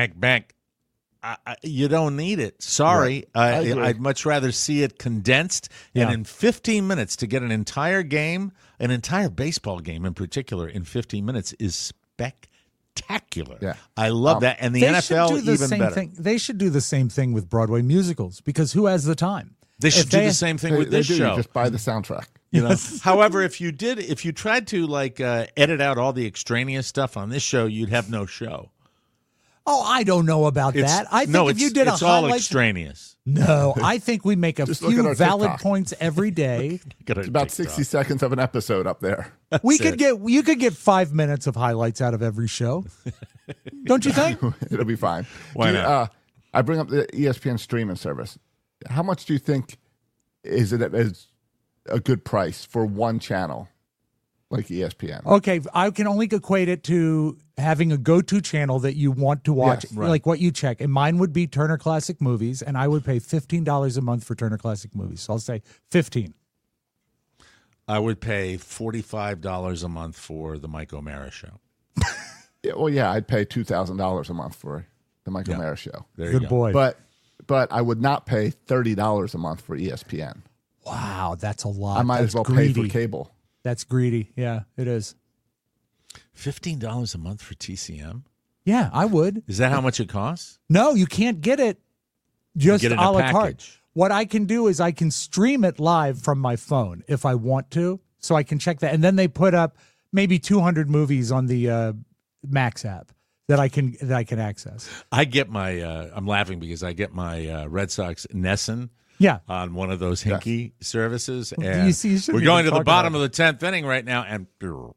you don't need it. Sorry, Right. I agree. I'd much rather see it condensed. Yeah. And in 15 minutes to get an entire game, an entire baseball game in particular, in 15 minutes is spectacular. Yeah. I love that, and the They NFL should do the even same better. thing. They should do the same thing with Broadway musicals because who has the time? They should If do they- the same thing They, with they this do. show. You just buy the soundtrack. However, if you tried to edit out all the extraneous stuff on this show, you'd have no show. Oh, I don't know about that. I think no, if you did it's a all highlight, extraneous. no, I think we make a Just look at few our valid TikTok. points every day. It's about 60 seconds of an episode up there. You could get 5 minutes of highlights out of every show. Don't you think? It'll be fine. Why not? I bring up the ESPN streaming service. How much do you think is a good price for one channel like ESPN? Okay, I can only equate it to having a go-to channel that you want to watch, Yes, right. like what you check. And mine would be Turner Classic Movies, and I would pay $15 a month for Turner Classic Movies. So I'll say 15. I would pay $45 a month for the Mike O'Mara show. Yeah, well, yeah, I'd pay $2,000 a month for the Mike Yeah. O'Mara show. There you Good go. boy. But I would not pay $30 a month for ESPN. Wow, that's a lot. I might That's as well greedy. pay for cable. That's greedy. Yeah, it is. $15 a month for TCM? Yeah, I would. Is that how much it costs? No, you can't get it just get it in a a la carte. package. What I can do is I can stream it live from my phone if I want to, so I can check that. And then they put up maybe 200 movies on the Max app that I can access. I get my I'm laughing because I get my Red Sox Nesson Yeah. on one of those hinky services. You And see, you shouldn't we're going even to the talk bottom about of the 10th inning right now, and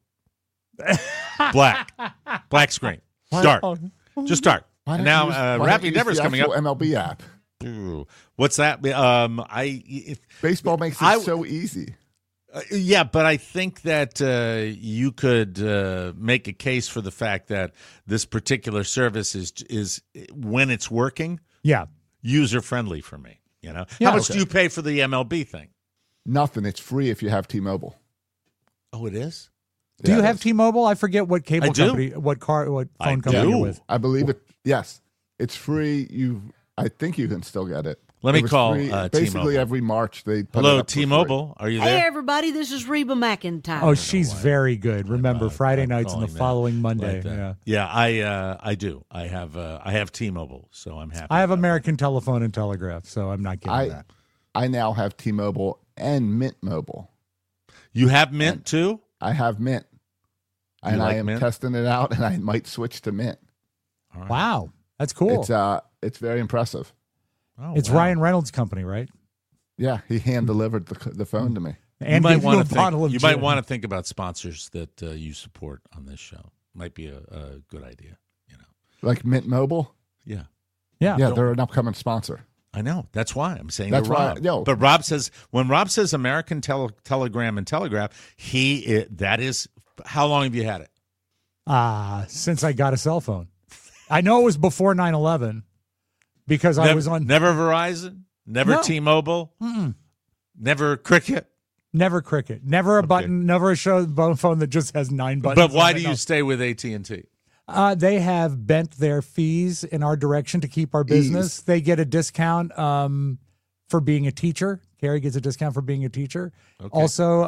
black screen. Dark. Just dark. Why And don't now you use- why don't Rappy you use Devers the coming up. actual MLB app. What's that? Baseball makes it so easy. Yeah, but I think that you could make a case for the fact that this particular service is when it's working, Yeah. user friendly for me. Yeah, how much okay. do you pay for the MLB thing? Nothing. It's free if you have T-Mobile. Oh, it is. Do Yeah, you it have is. T-Mobile? I forget what cable I do. company, what phone I company do. you're with. I believe it. Yes, it's free. I think you can still get it. Let me It was call, free. T-Mobile. Basically, every March they put Hello, it up for free. T-Mobile. Are you Hey, there? everybody, this is Reba McEntire. Oh, she's very good. Remember, Friday I'm nights and the calling that following Monday. like that. Yeah. I do. I have T-Mobile, so I'm happy. I have about American Telephone and Telegraph, so I'm not getting that. I now have T-Mobile and Mint Mobile. that. You have Mint too? I have Mint, and like I am Mint? testing it out, and I might switch to Mint. All right. Wow. That's cool. It's very impressive. Oh, It's wow. Ryan Reynolds' company, right? Yeah, he hand delivered the phone to me. You And might gave want a to bottle of think. You might gin. want to think about sponsors that you support on this show. Might be a good idea. Like Mint Mobile. Yeah. Yeah. Yeah, they're an upcoming sponsor. I know. That's why I'm saying That's to Rob. why- yo. But Rob says when Rob says American Telegram and Telegraph, that is how long have you had it? Since I got a cell phone. I know it was before 9/11 because I was on. Never Verizon, never No. T-Mobile, never Cricket. Never Cricket. Never a button. Never a phone that just has 9 buttons. But why on it. do you stay with AT&T? They have bent their fees in our direction to keep our business. They get a discount for being a teacher. Carrie gets a discount for being a teacher. Okay. Also,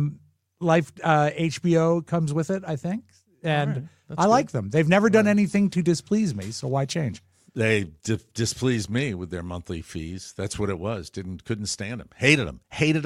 HBO comes with it, I think. And I like them. They've never done anything to displease me, so why change? They displeased me with their monthly fees. That's what it was. Couldn't stand them. Hated them.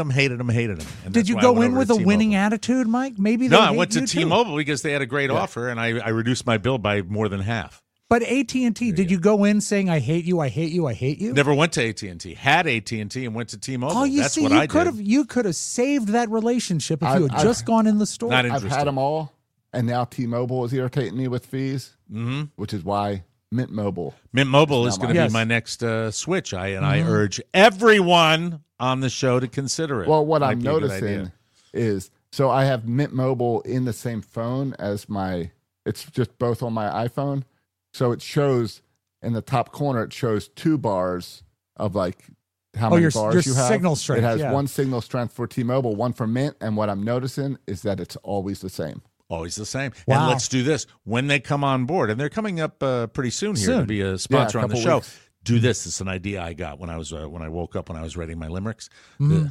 And Did you go in with a winning attitude, Mike? Maybe they No, I hate went to you too. T-Mobile because they had a great offer, and I reduced my bill by more than half. But AT&T, did you go in saying, I hate you, I hate you, I hate you? Never went to AT&T. Had AT&T and went to T-Mobile. Oh, you That's see, what I did. you could have saved that relationship if you had just gone in the store. Not I've interested. had them all, and now T-Mobile is irritating me with fees, which is why Mint Mobile. Mint Mobile is going to Yes. be my next switch. I urge everyone on the show to consider it. Well, what Might I'm be a good noticing idea. is, so I have Mint Mobile in the same phone as it's just both on my iPhone. So it shows in the top corner, it shows 2 bars of like how many your bars you have. signal strength, It has yeah. 1 signal strength for T-Mobile, 1 for Mint. And what I'm noticing is that it's always the same. Always the same. Wow. And let's do this. When they come on board, and they're coming up pretty soon here to Soon. be a sponsor on the couple show. weeks. Do this. It's an idea I got when I woke up when I was writing my limericks. Mm-hmm.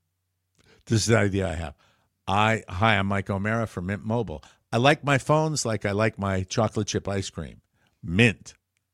This is the idea I have. Hi, I'm Mike O'Mara from Mint Mobile. I like my phones like I like my chocolate chip ice cream. Mint.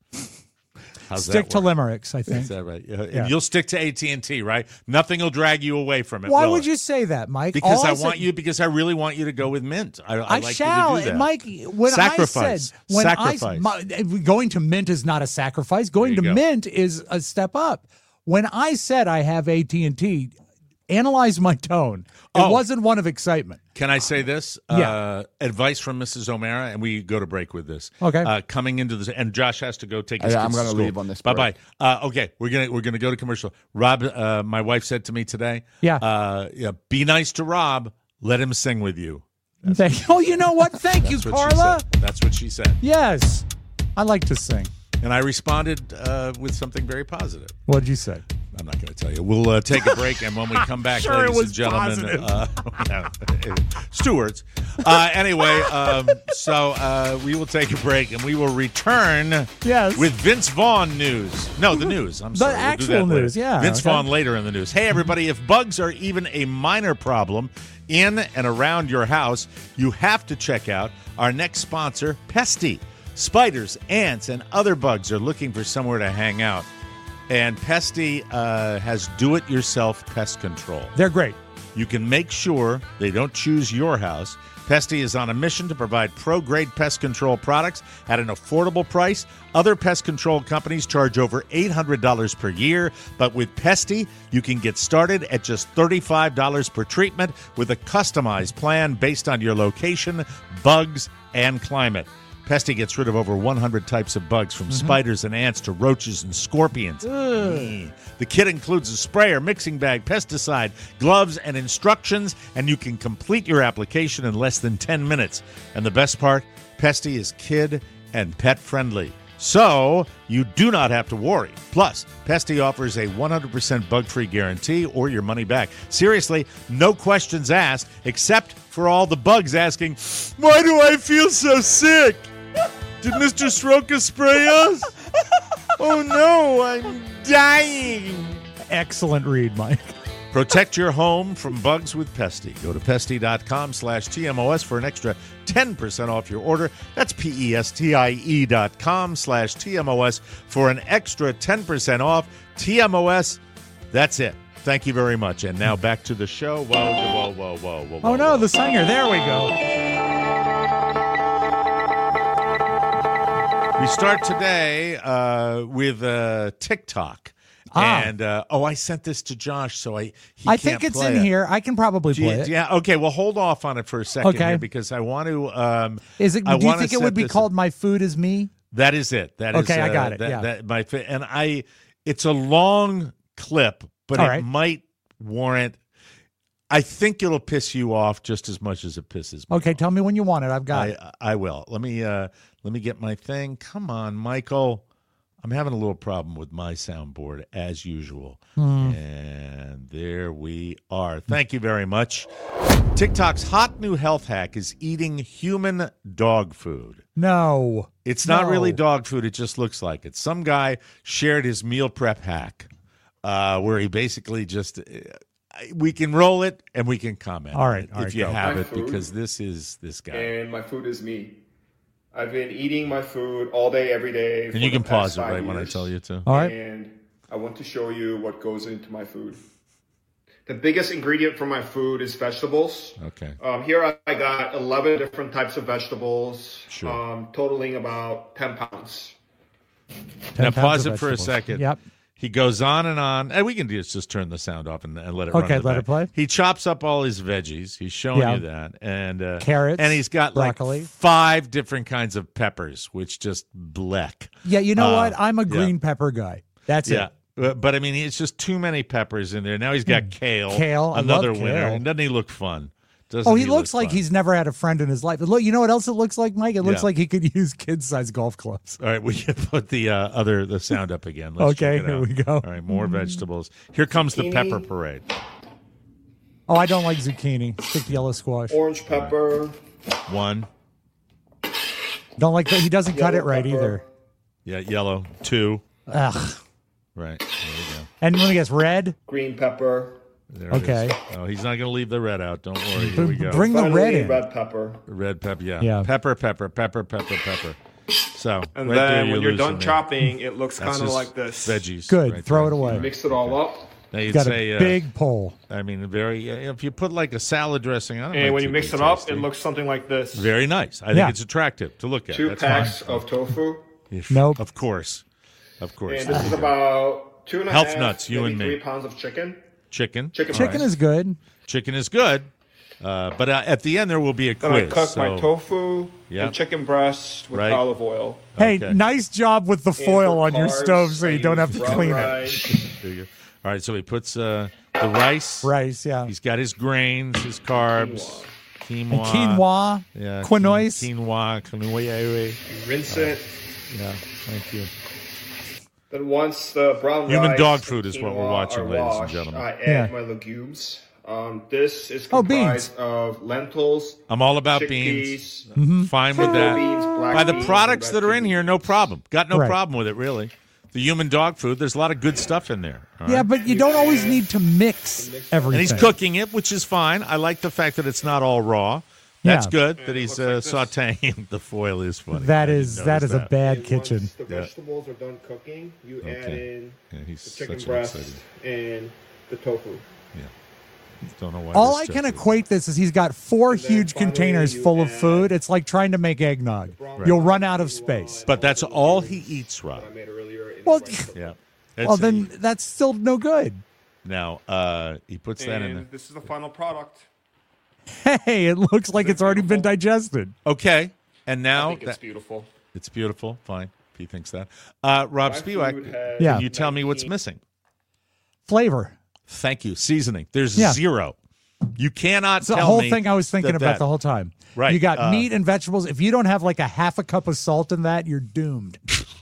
How's Stick that to work? limericks, I think. Is that right? Yeah. And you'll stick to AT&T, right? Nothing will drag you away from it. Why will would it? you say that, Mike? Because All I said- want you. Because I really want you to go with Mint. I like shall, you to do that. Mike. When Sacrifice. I said when Sacrifice. going to Mint is not a sacrifice. Going to There you go. Mint is a step up. When I said I have AT&T, analyze my tone. It Oh. wasn't one of excitement. Can I say this? Yeah. Advice from Mrs. O'Mara, and we go to break with this. Okay. Coming into this, and Josh has to go take his Yeah, kids I'm to gonna school. leave on this Bye break. bye. Okay, we're gonna go to commercial. Rob, my wife said to me today. Yeah. Be nice to Rob. Let him sing with you. Oh, you know what? Thank you, That's what she Carla. said. That's what she said. Yes. I like to sing. And I responded with something very positive. What did you say? I'm not going to tell you. We'll take a break, and when we come back, Sure, it ladies was and gentlemen, positive. stewards. Anyway, so we will take a break, and we will return Yes. with Vince Vaughn news. No, the news. I'm sorry. We'll do actual that later. news, yeah, Vince okay. Vaughn later in the news. Hey, everybody, if bugs are even a minor problem in and around your house, you have to check out our next sponsor, Pesty. Spiders, ants, and other bugs are looking for somewhere to hang out. And Pesty has do-it-yourself pest control. They're great. You can make sure they don't choose your house. Pesty is on a mission to provide pro-grade pest control products at an affordable price. Other pest control companies charge over $800 per year, but with Pesty, you can get started at just $35 per treatment with a customized plan based on your location, bugs, and climate. Pesty gets rid of over 100 types of bugs, from spiders and ants to roaches and scorpions. The kit includes a sprayer, mixing bag, pesticide, gloves, and instructions, and you can complete your application in less than 10 minutes. And the best part, Pesty is kid and pet friendly, so you do not have to worry. Plus, Pesty offers a 100% bug-free guarantee or your money back. Seriously, no questions asked, except for all the bugs asking, "Why do I feel so sick? Did Mr. Sroka spray us? Oh no, I'm dying." Excellent read, Mike. Protect your home from bugs with Pesty. Go to pesty.com/TMOS for an extra 10% off your order. That's PESTIE.com/TMOS for an extra 10% off. TMOS, that's it. Thank you very much. And now back to the show. Whoa. Oh, no, the singer. There we go. We start today with TikTok. And, I sent this to Josh, so he I can't think it's play in it. here. I can probably play it. Yeah, okay, well, hold off on it for a second Okay. here, because I want to... Is it? I Do you wanna think it set would be this- called "My Food Is Me"? That is it. That is Okay, I got it, That, yeah. and it's a long clip, but All it right. might warrant... I think it'll piss you off just as much as it pisses me Okay, off. tell me when you want it. I've got it. I will. Let me get my thing. Come on, Michael. I'm having a little problem with my soundboard as usual. And there we are. Thank you very much. TikTok's hot new health hack is eating human dog food. No. It's not No. really dog food. It just looks like it. Some guy shared his meal prep hack where he basically just we can roll it and we can comment All on right, it all if right, you go. have My it food. because this is this guy. And my food is me. I've been eating my food all day, every day. And you can pause it right when I tell you to. All right. And I want to show you what goes into my food. The biggest ingredient for my food is vegetables. Okay. Here I got 11 different types of vegetables, Sure. totaling about 10 pounds. 10 Now pounds pause of it for a vegetables. second. Yep. He goes on, and we can just turn the sound off and let it run. Okay, in the let back. it play. He chops up all his veggies. He's showing Yeah. you that. And Carrots, And he's got broccoli. like 5 different kinds of peppers, which just bleck. Yeah, you know what? I'm a yeah. green pepper guy. That's Yeah. it. But I mean, it's just too many peppers in there. Now he's got kale. Kale, I love Another kale. winner. And doesn't he look fun? Doesn't Oh, he look looks like fun? he's never had a friend in his life. Look, you know what else it looks like, Mike? It looks Yeah. like he could use kid-sized golf clubs. All right, we can put the sound up again. Let's Okay, check it here out. we go. All right, more vegetables. Here comes the Zucchini. pepper parade. Oh, I don't like zucchini. Stick to yellow squash. Orange pepper. 1, Don't like that. He doesn't cut it Yellow right pepper. either. yeah, yellow. 2, Ugh. right. There we go. And let me guess, red? Green pepper. There it Okay. is. Oh, he's not going to leave the red out. Don't worry. Here we go. Bring the Finally, red in. red pepper. Red pepper. Yeah. Yeah. Pepper. So And right there then you when you're lose done them there. chopping, it looks That's kind of just like this. Veggies. Good. right Throw there. it away. Mix it all up. Now you'd Got say, a big pole. I mean, very. If you put like a salad dressing on it, And might when you be mix it tasty. up, it looks something like this. very nice. I think Yeah. it's attractive to look at. 2 That's packs fine. of tofu. Nope. Of course. Of course. And this is about 2.5 Health nuts, you maybe and me. 3 pounds of chicken. Chicken. Chicken Chicken breast. is good. Chicken is good. But at the end, there will be a Then I quiz. cook my tofu Yeah. and chicken breast with Right. olive oil. Hey, Okay. nice job with the And foil for on your carbs, stove so I you don't have use to brown clean it. rice. There you go. All right, so he puts the rice. Rice, yeah. He's got his grains, his carbs. And Quinoa. quinoa, Yeah. quinois. Quinoa. Rinse it. Yeah, thank you. Then once the brown Human rice dog and food is what we're quinoa watching, are ladies and washed, gentlemen. I add Yeah. my legumes. This is Oh, beans. comprised of lentils, I'm all about chickpeas, beans. Mm-hmm. Fine with pinto that. beans, black By the beans, products and that are red in beans. here, no problem. Got no Right. problem with it, really. The human dog food, there's a lot of good stuff in there. all Yeah, right? but you don't always need to mix everything. And he's cooking it, which is fine. I like the fact that it's not all raw. That's Yeah. good that And it he's looks like this. sauteing. The foil is funny. That I is didn't that notice is a bad And kitchen. Once the Yeah. vegetables are done cooking, you add Okay. in Yeah, he's the chicken such an breast exciting. and the tofu. Don't know why. All this I can tofu- equate this is he's got 4 And then huge finally containers you full of add food. It's like trying to make eggnog. brown You'll rice, run out of quinoa, space. and But that's the all legumes he eats, Rob. that I made earlier in Well, the rice cooker. Yeah. Well, It's- then that's still no good. now he puts that in And there. this is the final product. Hey, it looks like it's already been digested. Okay, and I now think it's beautiful. it's beautiful. Fine, if he thinks that. Rob My Spiewak, food has Yeah. can you tell me what's 19 missing? Flavor. Thank you. Seasoning. There's Yeah. 0. You cannot It's the tell whole me thing I was thinking that about the whole time. Right, You got meat and vegetables. If you don't have like a half a cup of salt in that, you're doomed.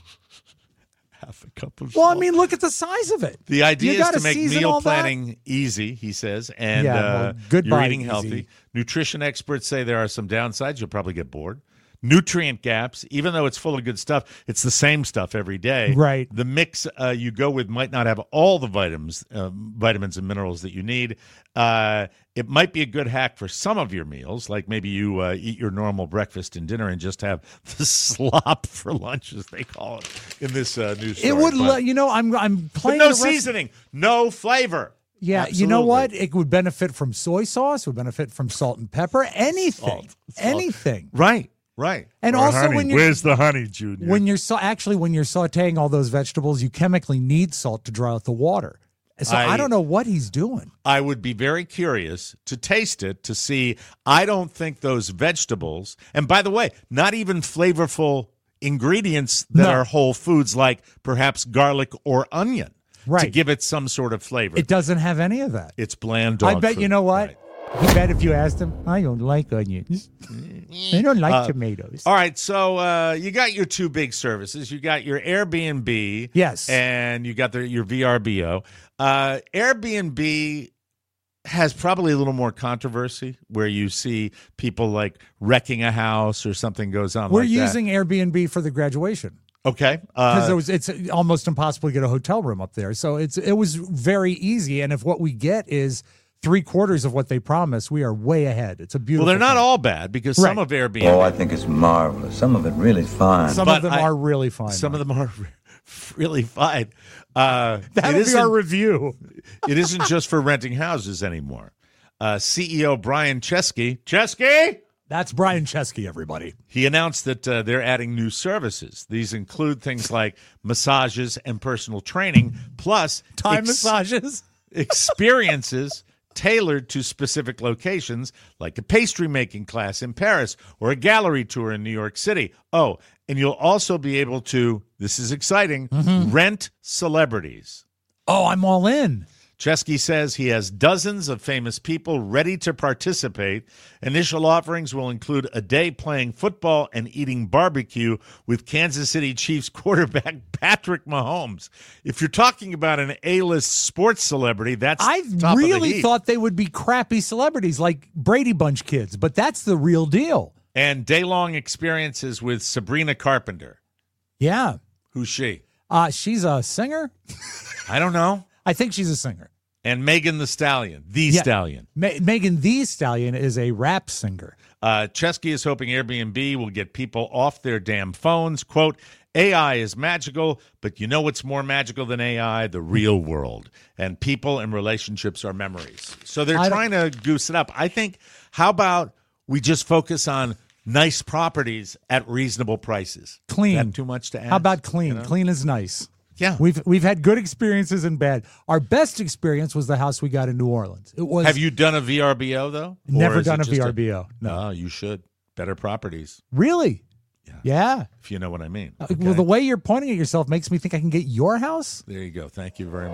half a cup of Well, I salt. mean, look at the size of it. The idea You is gotta to make season meal all that? planning easy, he says, and Yeah, well, you're goodbye, eating easy. healthy. Nutrition experts say there are some downsides. You'll probably get bored. Nutrient gaps, even though it's full of good stuff, it's the same stuff every day. Right. The mix you go with might not have all the vitamins and minerals that you need. It might be a good hack for some of your meals, like maybe you eat your normal breakfast and dinner and just have the slop for lunch, as they call it in this news story. It would, But- I'm but playing no the rest- seasoning, no flavor. Yeah, you know Absolutely. what? It would benefit from soy sauce. Would benefit from salt and pepper. Anything, Salt. anything. Right, right. And Or also honey. when you're- where's the honey, Junior? When you're when you're sautéing all those vegetables, you chemically need salt to draw out the water. So I don't know what he's doing. I would be very curious to taste it to see. I don't think those vegetables, and by the way, not even flavorful ingredients that No. are whole foods like perhaps garlic or onion to Right. give it some sort of flavor. It doesn't have any of that. It's bland dog I bet food. you know what? Right. You bet if you asked him, I don't like onions. I don't like tomatoes. All right, so you got your two big services. You got your Airbnb. Yes. And you got your VRBO. Airbnb has probably a little more controversy where you see people like wrecking a house or something goes on We're like that. using Airbnb for the graduation. Okay. Because it's almost impossible to get a hotel room up there. So it was very easy. And if what we get is 3/4 of what they promise, we are way ahead. It's a beautiful Well, they're not thing. all bad because some of Airbnb. Oh, I think it's marvelous. Some of it really fine. Some of them are really fine. Some of them are really fine. That'll be our review. It isn't just for renting houses anymore. CEO Brian Chesky. That's Brian Chesky, everybody. He announced that they're adding new services. These include things like massages and personal training, plus massages, experiences tailored to specific locations, like a pastry making class in Paris or a gallery tour in New York City. Oh, and you'll also be able to, this is exciting, rent celebrities. Oh, I'm all in. Chesky says he has dozens of famous people ready to participate. Initial offerings will include a day playing football and eating barbecue with Kansas City Chiefs quarterback Patrick Mahomes. If you're talking about an A-list sports celebrity, that's I top really of the heap. thought they would be crappy celebrities like Brady Bunch kids, but that's the real deal. And day-long experiences with Sabrina Carpenter. Yeah. Who's she? She's a singer. I don't know. I think she's a singer. And Megan Thee Stallion. Megan Thee Stallion is a rap singer. Chesky is hoping Airbnb will get people off their damn phones. Quote, AI is magical, but you know what's more magical than AI? The real world. And people and relationships are memories. So they're trying to goose it up. I think, how about we just focus on nice properties at reasonable prices? Clean. Is that too much to ask? How about clean? You know? Clean is nice. Yeah. We've had good experiences and bad. Our best experience was the house we got in New Orleans. It was. Have you done a VRBO, though? Never done a VRBO. No. Oh, you should. Better properties. Really? Yeah. If you know what I mean. Well, the way you're pointing at yourself makes me think I can get your house. There you go. Thank you very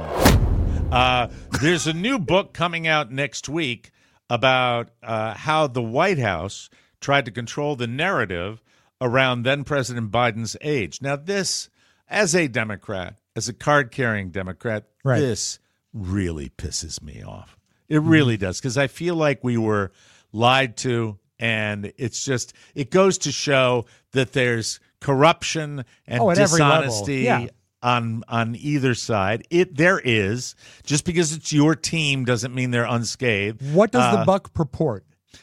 much. There's a new book coming out next week about how the White House tried to control the narrative around then-President Biden's age. Now, this, as a Democrat, as a card-carrying Democrat, this really pisses me off. It really does, because I feel like we were lied to, and it's just, it goes to show that there's corruption and dishonesty on either side. There is. Just because it's your team doesn't mean they're unscathed. What does the buck purport?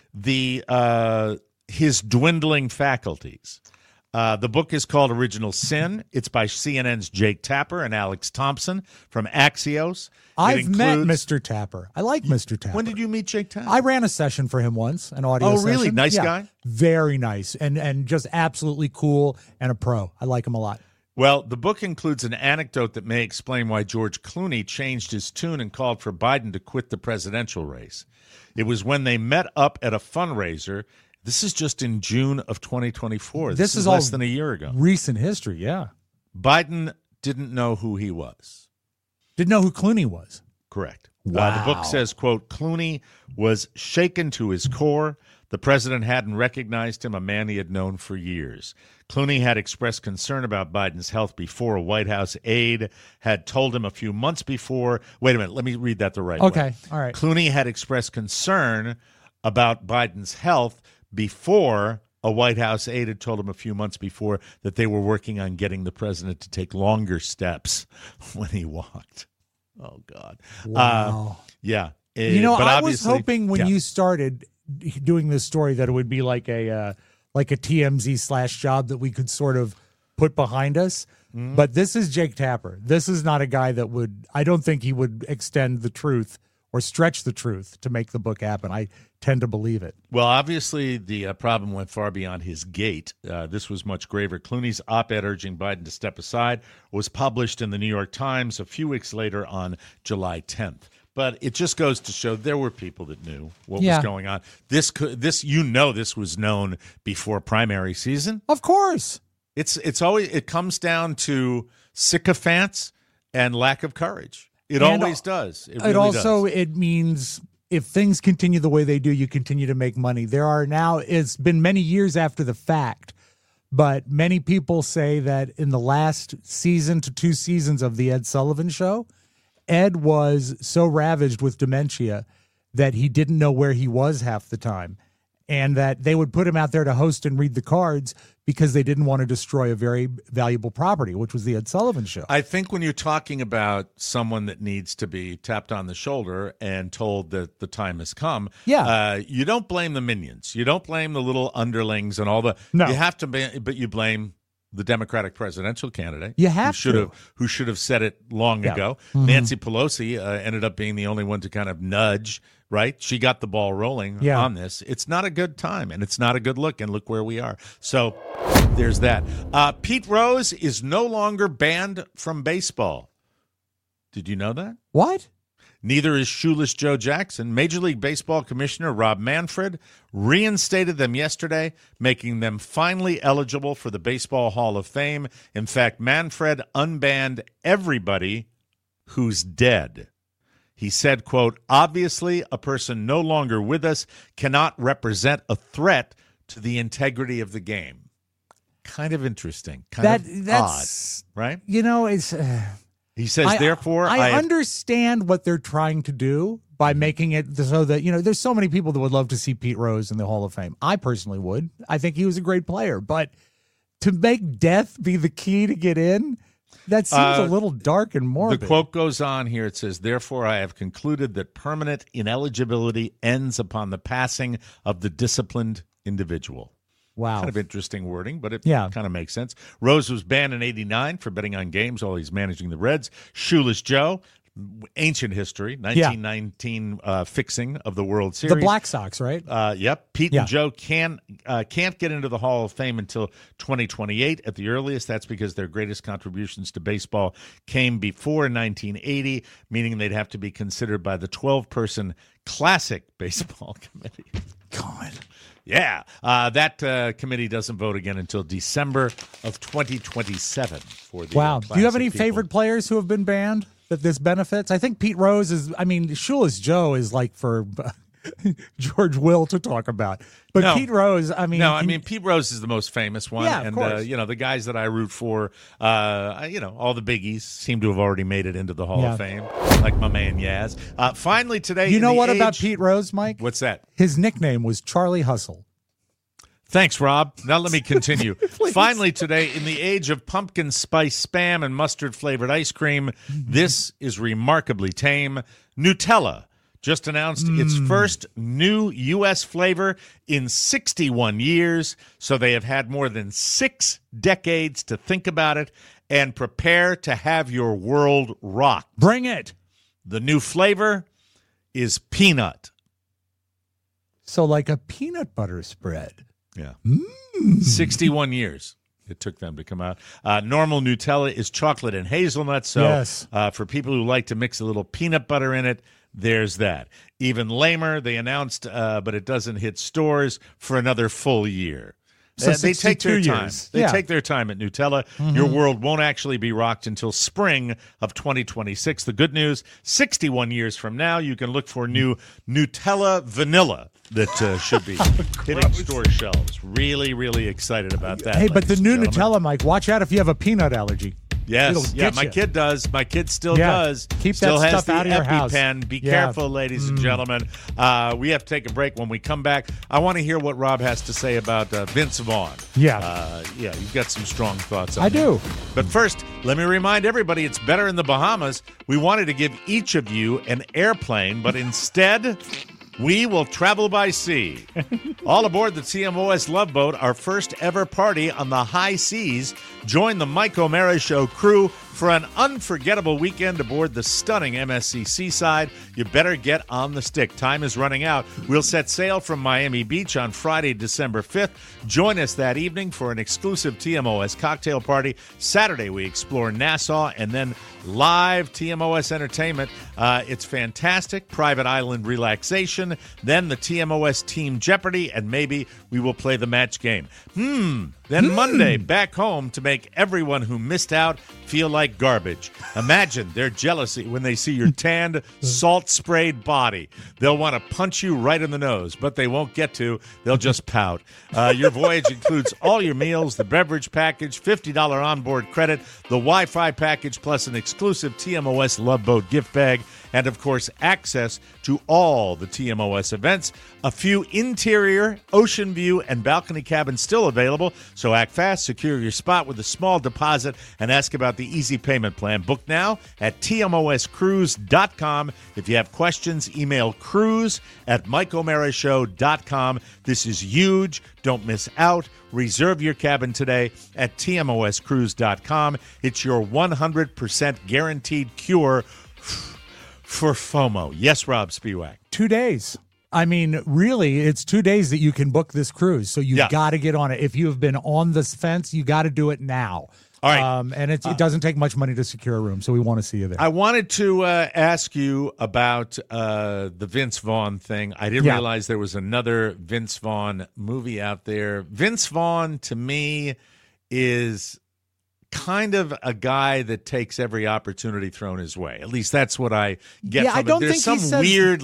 His dwindling faculties. The book is called Original Sin. It's by CNN's Jake Tapper and Alex Thompson from Axios. I've met Mr. Tapper. I like Mr. Tapper. When did you meet Jake Tapper? I ran a session for him once, an audio session. Oh, really? Nice guy? Very nice and just absolutely cool and a pro. I like him a lot. Well, the book includes an anecdote that may explain why George Clooney changed his tune and called for Biden to quit the presidential race. It was when they met up at a fundraiser. This is just in June of 2024. This is less than a year ago. Recent history, yeah. Biden didn't know who he was. Didn't know who Clooney was. Correct. Wow. The book says, quote, Clooney was shaken to his core. The president hadn't recognized him, a man he had known for years. Clooney had expressed concern about Biden's health before. A White House aide had told him a few months before. Wait a minute. Let me read that the right way. Okay. All right. Clooney had expressed concern about Biden's health before. A White House aide had told him a few months before that they were working on getting the president to take longer steps when he walked. Oh, God. Wow. Yeah. But I was obviously, hoping when you started doing this story that it would be like a TMZ / job that we could sort of put behind us. Mm-hmm. But this is Jake Tapper. This is not a guy that would, I don't think he would extend the truth or stretch the truth to make the book happen. I tend to believe it. Well, obviously, the problem went far beyond his gait. This was much graver. Clooney's op-ed urging Biden to step aside was published in the New York Times a few weeks later on July 10th. But it just goes to show there were people that knew what was going on. This was known before primary season. Of course. It's always, it comes down to sycophants and lack of courage. It always does. It really also does. It means if things continue the way they do, you continue to make money. There are now, it's been many years after the fact, but many people say that in the last season to 2 seasons of the Ed Sullivan Show, Ed was so ravaged with dementia that he didn't know where he was half the time, and that they would put him out there to host and read the cards because they didn't want to destroy a very valuable property, which was the Ed Sullivan Show. I think when you're talking about someone that needs to be tapped on the shoulder and told that the time has come, you don't blame the minions. You don't blame the little underlings and all the. No. You have to, but you blame the Democratic presidential candidate. You have who should have said it long ago. Mm-hmm. Nancy Pelosi ended up being the only one to kind of nudge. Right? She got the ball rolling on this. It's not a good time, and it's not a good look, and look where we are. So there's that. Pete Rose is no longer banned from baseball. Did you know that? What? Neither is Shoeless Joe Jackson. Major League Baseball Commissioner Rob Manfred reinstated them yesterday, making them finally eligible for the Baseball Hall of Fame. In fact, Manfred unbanned everybody who's dead. He said, quote, obviously a person no longer with us cannot represent a threat to the integrity of the game. Kind of interesting. That's odd, right? You know, it's... he says, therefore... I understand what they're trying to do by making it so that, you know, there's so many people that would love to see Pete Rose in the Hall of Fame. I personally would. I think he was a great player. But to make death be the key to get in... That seems a little dark and morbid. The quote goes on here. It says, therefore, I have concluded that permanent ineligibility ends upon the passing of the disciplined individual. Wow. Kind of interesting wording, but it kind of makes sense. Rose was banned in 1989 for betting on games while he's managing the Reds. Shoeless Joe, ancient history, 1919 fixing of the World Series. The Black Sox, right? Yep. Pete and Joe can't get into the Hall of Fame until 2028 at the earliest. That's because their greatest contributions to baseball came before 1980, meaning they'd have to be considered by the 12-person Classic Baseball Committee. God. Yeah. That committee doesn't vote again until December of 2027 for the Wow. Do you have any people. favorite players who have been banned that this benefits? I think Pete Rose is, I mean, Shoeless Joe is like for George Will to talk about. But Pete Rose, I mean. Pete Rose is the most famous one. Yeah, and, of course. the guys that I root for, all the biggies seem to have already made it into the Hall of Fame, like my man Yaz. Finally today. You know what about Pete Rose, Mike? What's that? His nickname was Charlie Hustle. Thanks, Rob. Now let me continue. Finally today, in the age of pumpkin spice spam and mustard-flavored ice cream, this is remarkably tame. Nutella just announced its first new U.S. flavor in 61 years, so they have had more than 6 decades to think about it and prepare to have your world rocked. Bring it. The new flavor is peanut. So like a peanut butter spread. Yeah. 61 years it took them to come out. Normal Nutella is chocolate and hazelnut, so for people who like to mix a little peanut butter in it, there's that. Even lamer, they announced, but it doesn't hit stores for another full year. So they take their time. Years. They take their time at Nutella. Your world won't actually be rocked until spring of 2026. The good news, 61 years from now, you can look for new Nutella Vanilla that should be hitting store shelves. Really, really excited about that. Hey, but the new Nutella, Mike, watch out if you have a peanut allergy. Yes, my kid does. My kid still does. Keep still that has stuff the out of your house. EpiPen. Be careful, ladies and gentlemen. We have to take a break. When we come back, I want to hear what Rob has to say about Vince Vaughn. You've got some strong thoughts on I do. But first, let me remind everybody it's better in the Bahamas. We wanted to give each of you an airplane, but instead, we will travel by sea. All aboard the TMOS Love Boat, our first ever party on the high seas. Join the Mike O'Mara Show crew for an unforgettable weekend aboard the stunning MSC Seaside. You better get on the stick. Time is running out. We'll set sail from Miami Beach on Friday, December 5th. Join us that evening for an exclusive TMOS cocktail party. Saturday, we explore Nassau and then live TMOS entertainment. It's fantastic. Private island relaxation. Then the TMOS Team Jeopardy, and maybe we will play the match game. Then Monday, back home to make everyone who missed out feel like garbage. Imagine their jealousy when they see your tanned, salt-sprayed body. They'll want to punch you right in the nose, but they won't get to. They'll just pout. Your voyage includes all your meals, the beverage package, $50 onboard credit, the Wi-Fi package, plus an exclusive TMOS Love Boat gift bag, and, of course, access to all the TMOS events. A few interior, ocean view, and balcony cabins still available, so act fast, secure your spot with a small deposit, and ask about the easy payment plan. Book now at tmoscruise.com. If you have questions, email cruise@MikeO'MaraShow.com. This is huge. Don't miss out. Reserve your cabin today at tmoscruise.com. It's your 100% guaranteed cure for FOMO. Yes, Rob Spiewak. 2 days. I mean, really, it's 2 days that you can book this cruise. So you've got to get on it. If you have been on this fence, you got to do it now. All right. And it doesn't take much money to secure a room, so we want to see you there. I wanted to ask you about the Vince Vaughn thing. I didn't realize there was another Vince Vaughn movie out there. Vince Vaughn, to me, is kind of a guy that takes every opportunity thrown his way. At least that's what I get from I don't it. There's think some weird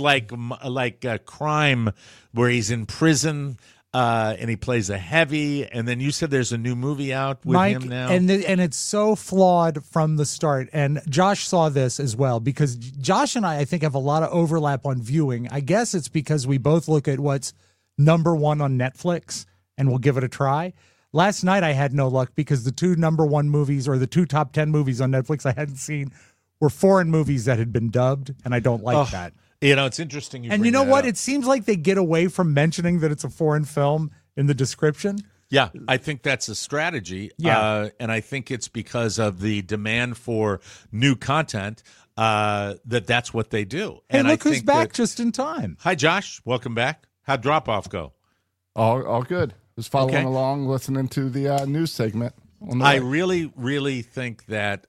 crime where he's in prison and he plays a heavy. And then you said there's a new movie out with Mike, him now. And it's so flawed from the start. And Josh saw this as well because Josh and I think, have a lot of overlap on viewing. I guess it's because we both look at what's number one on Netflix and we'll give it a try. Last night I had no luck because the two number one movies or the two top 10 movies on Netflix I hadn't seen were foreign movies that had been dubbed, and I don't like that. You know, it's interesting. And you know what? Up. It seems like they get away from mentioning that it's a foreign film in the description. Yeah, I think that's a strategy. Yeah. And I think it's because of the demand for new content that's what they do. Hey, and look I who's think back just in time. Hi, Josh. Welcome back. How'd Drop-Off go? All good. Just following along, listening to the news segment. I really, really think that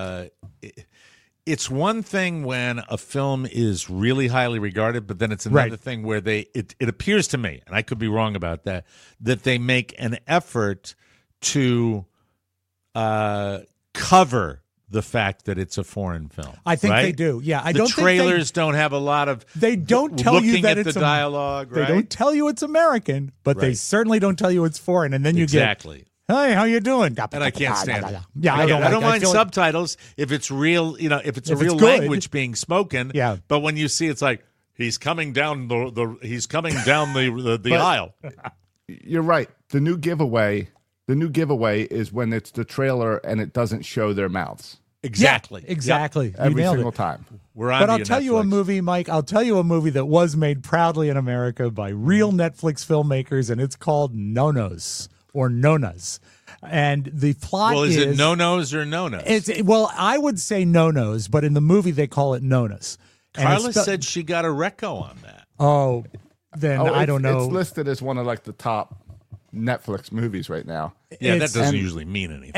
it's one thing when a film is really highly regarded, but then it's another thing where it appears to me, and I could be wrong about that they make an effort to cover the fact that it's a foreign film. I think right? they do. Yeah, the trailers don't have a lot of. They don't tell you that it's the dialogue. They don't tell you it's American, but they certainly don't tell you it's foreign. And then you get, hey, how you doing? And I can't stand it. Yeah, I don't mind subtitles if it's real. If it's a real language being spoken. Yeah. But when you see it's like he's coming down the aisle. You're right. The new giveaway is when it's the trailer and it doesn't show their mouths. Exactly. Yeah, exactly. Yep. Every single time. But I'll tell you a movie, Mike. I'll tell you a movie that was made proudly in America by real Netflix filmmakers, and it's called No-Nos or Nonas. And the plot is it No-Nos or Nonas? Well, I would say No-Nos, but in the movie they call it Nonas. Carla said she got a reco on that. Oh, then I don't know. It's listed as one of the top Netflix movies right now. Yeah, that doesn't usually mean anything.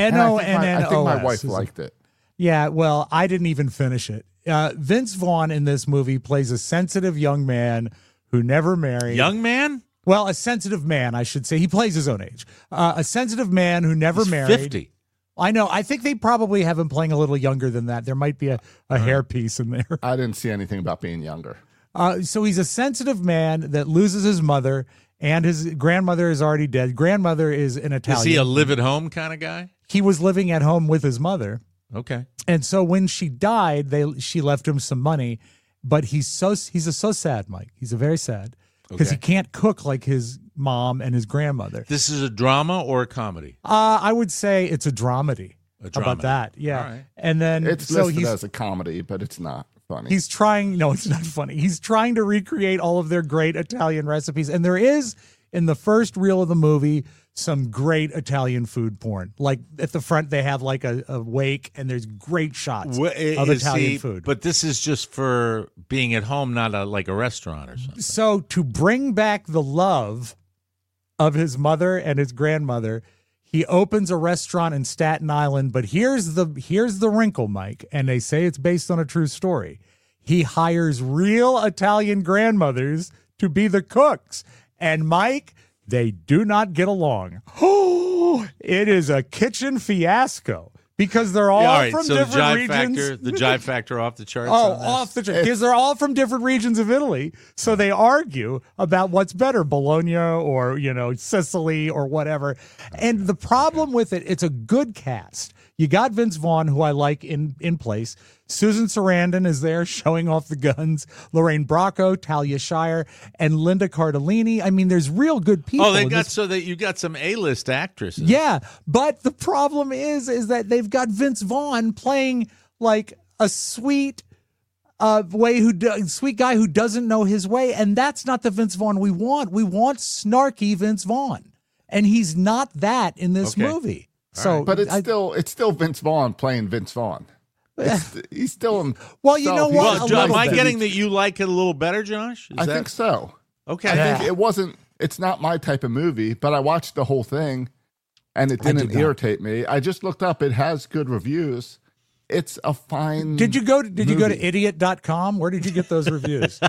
I think my wife liked it. Yeah, well, I didn't even finish it. Vince Vaughn in this movie plays a sensitive young man who never married. Young man? Well, a sensitive man, I should say. He plays his own age. A sensitive man who never married. 50. I know. I think they probably have him playing a little younger than that. There might be a hairpiece in there. I didn't see anything about being younger. So he's a sensitive man that loses his mother, and his grandmother is already dead. Grandmother is an Italian. Is he a live-at-home kind of guy? He was living at home with his mother. Okay. And so when she died, she left him some money, but he's so sad, Mike. He's a very sad because he can't cook like his mom and his grandmother. This is a drama or a comedy? I would say it's a dramedy. A dramedy. About that, yeah. All right. And then it's listed as a comedy, but it's not funny. He's trying. No, it's not funny. He's trying to recreate all of their great Italian recipes, and there is in the first reel of the movie some great Italian food porn. Like at the front, they have like a wake, and there's great shots of Italian food. But this is just for being at home, not like a restaurant or something. So to bring back the love of his mother and his grandmother, he opens a restaurant in Staten Island. But here's the wrinkle, Mike, and they say it's based on a true story. He hires real Italian grandmothers to be the cooks, and Mike, they do not get along. Oh, it is a kitchen fiasco Because they're all, all right, from so the different jive regions. the jive factor off the charts. Oh, on this? off the charts. Because they're all from different regions of Italy. So they argue about what's better, Bologna or, Sicily or whatever. And the problem with it, it's a good cast. You got Vince Vaughn, who I like in place. Susan Sarandon is there showing off the guns. Lorraine Bracco, Talia Shire, and Linda Cardellini. I mean, there's real good people. Oh, so that you got some A-list actresses. Yeah, but the problem is that they've got Vince Vaughn playing like a sweet sweet guy who doesn't know his way, and that's not the Vince Vaughn we want. We want snarky Vince Vaughn, and he's not that in this movie. So, but it's still Vince Vaughn playing Vince Vaughn. He's still. Well, you know what? Am I getting that you like it a little better, Josh? I think so. Okay. I think it wasn't. It's not my type of movie, but I watched the whole thing, and it didn't irritate me. I just looked up. It has good reviews. It's a fine. Did you go to idiot.com? Where did you get those reviews?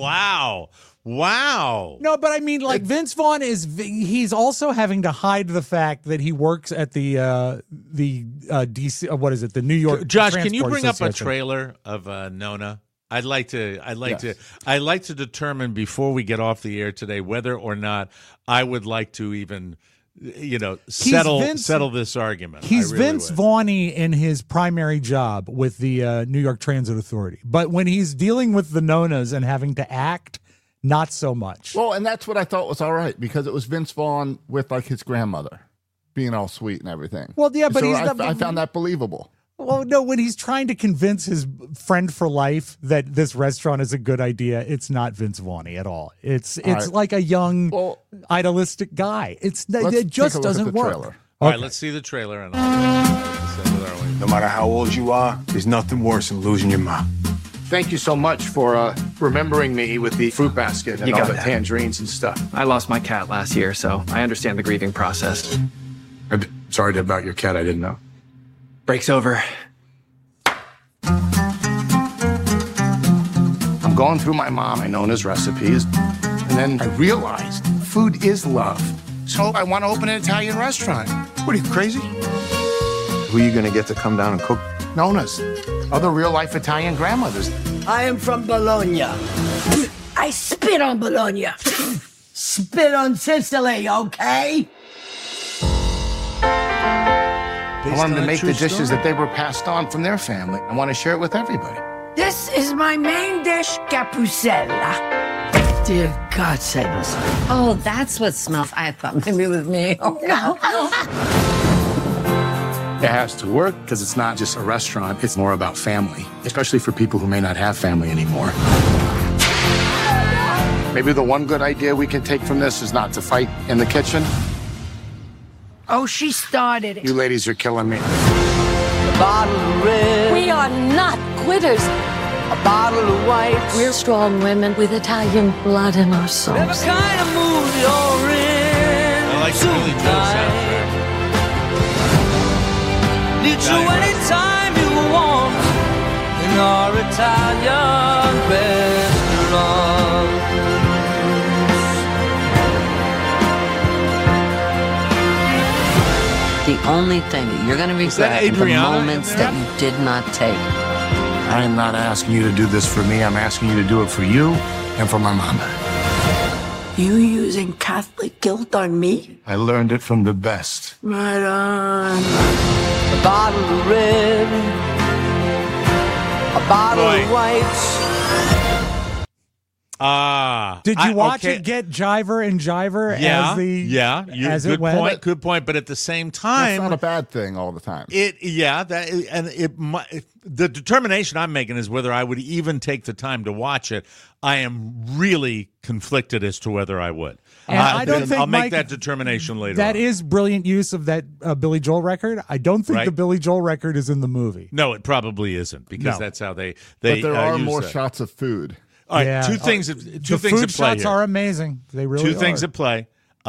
Wow. No, but I mean, like, Vince Vaughn he's also having to hide the fact that he works at the DC, what is it? The New York. Josh, can you bring up a trailer of Nona? I'd like to determine before we get off the air today whether or not I would like to even settle this argument. He's really Vince Vaughn-y in his primary job with the New York Transit Authority, but when he's dealing with the Nonas and having to act, not so much. Well, and that's what I thought was all right, because it was Vince Vaughn with like his grandmother being all sweet and everything. Well, yeah, but I found that believable. Well, no, when he's trying to convince his friend for life that this restaurant is a good idea, it's not Vince Vaughn-y at all. It's like a young, idealistic guy. It just doesn't work. All right, let's see the trailer. And no matter how old you are, there's nothing worse than losing your mom. Thank you so much for remembering me with the fruit basket and all the tangerines and stuff. I lost my cat last year, so I understand the grieving process. I'm sorry about your cat. I didn't know. Break's over. I'm going through my mom and Nona's recipes, and then I realized food is love. So I want to open an Italian restaurant. What are you, crazy? Who are you going to get to come down and cook? Nona's. Other real-life Italian grandmothers. I am from Bologna. I spit on Bologna. Spit on Sicily, okay? I want them to make the dishes that they were passed on from their family. I want to share it with everybody. This is my main dish, capusella. Dear God, save us. Oh, that's what smells. I thought maybe it was me. Oh, no. It has to work because it's not just a restaurant. It's more about family, especially for people who may not have family anymore. Maybe the one good idea we can take from this is not to fight in the kitchen. Oh, she started it. You ladies are killing me. A bottle of red. We are not quitters. A bottle of white. We're strong women with Italian blood in our souls. Whatever kind of mood you're in. I like the Billy Joel soundtrack. Meet you anytime you want in our Italian restaurant. The only thing that you're going to regret are the moments that you did not take. I am not asking you to do this for me. I'm asking you to do it for you and for my mama. You using Catholic guilt on me? I learned it from the best. Right on. A bottle of red. A bottle of white. Did you watch it get Jiver and Jiver as the as good it went? point, good point. But at the same time, that's not a bad thing all the time. The determination I'm making is whether I would even take the time to watch it. I am really conflicted as to whether I would. And I don't think I'll make Mike, that determination later. That on. is brilliant use of that Billy Joel record. I don't think the Billy Joel record is in the movie. No, it probably isn't because that's how they. But there are use more that. shots of food. All right, two things. Two things food at play shots here. are amazing. They really are. Two things at play.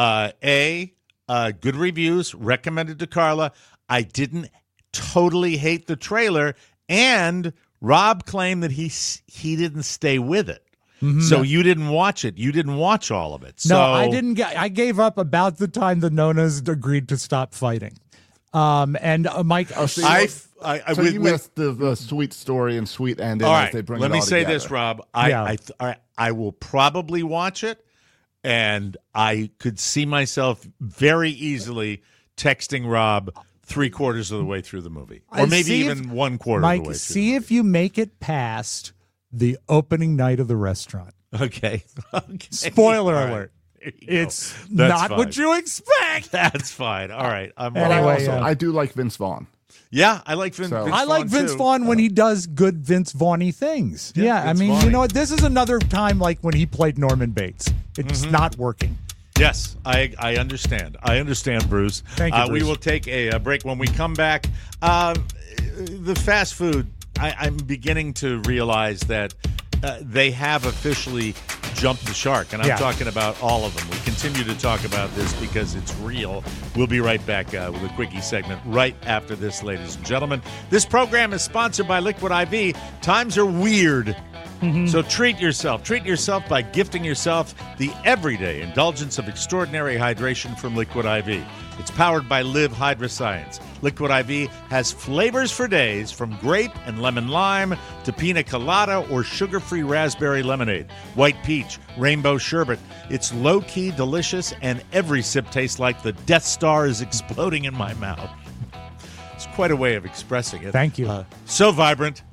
Good reviews recommended to Carla. I didn't totally hate the trailer, and Rob claimed that he didn't stay with it. Mm-hmm. So you didn't watch it. You didn't watch all of it. So no, I didn't. I gave up about the time the Nonas agreed to stop fighting. And Mike, So you missed the sweet story and sweet ending. All as right, they bring let it me all say together. this, Rob. I will probably watch it, and I could see myself very easily texting Rob 3/4 of the way through the movie, or maybe even 1/4 of the way Mike, through. see if you make it past the opening night of the restaurant. Okay. Spoiler All right. alert. There you go. It's That's not fine. what you expect. That's fine. All right. Anyway, I do like Vince Vaughn. Yeah, I like Vince. So- Vince I like Vaughn, Vince too. Vaughn when he does good Vince Vaughn-y things. Yeah, I Vince mean, Vaughn-y. you know what? This is another time like when he played Norman Bates. It's not working. Yes, I understand. I understand, Bruce. Thank you, Bruce. We will take a break. When we come back, the fast food, I'm beginning to realize that they have officially jumped the shark, and I'm talking about all of them. We continue to talk about this because it's real. We'll be right back with a quickie segment right after this, ladies and gentlemen. This program is sponsored by Liquid IV. Times are weird. So treat yourself. Treat yourself by gifting yourself the everyday indulgence of extraordinary hydration from Liquid IV. It's powered by Live Hydroscience. Liquid IV has flavors for days, from grape and lemon lime to pina colada or sugar-free raspberry lemonade, white peach, rainbow sherbet. It's low-key delicious, and every sip tastes like the Death Star is exploding in my mouth. It's quite a way of expressing it. Thank you. So vibrant.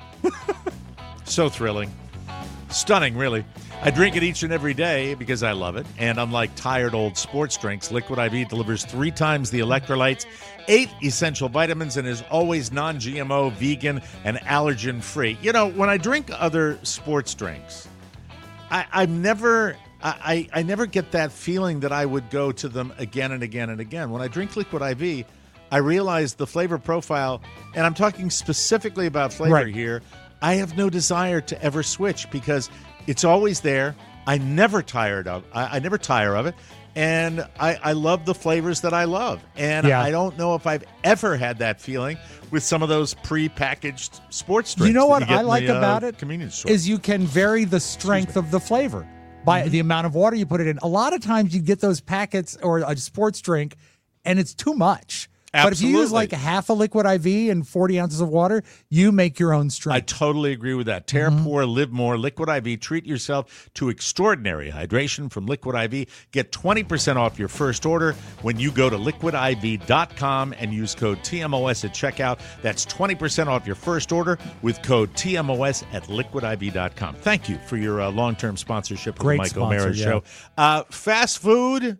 So thrilling. Stunning, really. I drink it each and every day because I love it. And unlike tired old sports drinks, Liquid IV delivers 3 times the electrolytes, 8 essential vitamins, and is always non-GMO, vegan, and allergen-free. You know, when I drink other sports drinks, I never get that feeling that I would go to them again and again and again. When I drink Liquid IV, I realize the flavor profile, and I'm talking specifically about flavor here, I have no desire to ever switch because it's always there. I never tire of it. And I love the flavors that I love. And I don't know if I've ever had that feeling with some of those pre-packaged sports drinks. You know what that I like in the, about it convenience store. is you can vary the strength of the flavor by the amount of water you put it in. A lot of times you get those packets or a sports drink and it's too much. But if you use like half a Liquid IV and 40 ounces of water, you make your own strength. I totally agree with that. Tear Pour, Live More, Liquid IV. Treat yourself to extraordinary hydration from Liquid IV. Get 20% off your first order when you go to liquidiv.com and use code TMOS at checkout. That's 20% off your first order with code TMOS at liquidiv.com. Thank you for your long-term sponsorship of the Mike O'Mara Show. Fast food.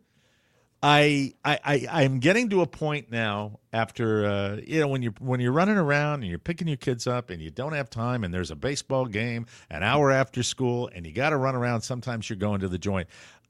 I'm getting to a point now after when you're running around and you're picking your kids up and you don't have time and there's a baseball game an hour after school and you got to run around. Sometimes you're going to the joint.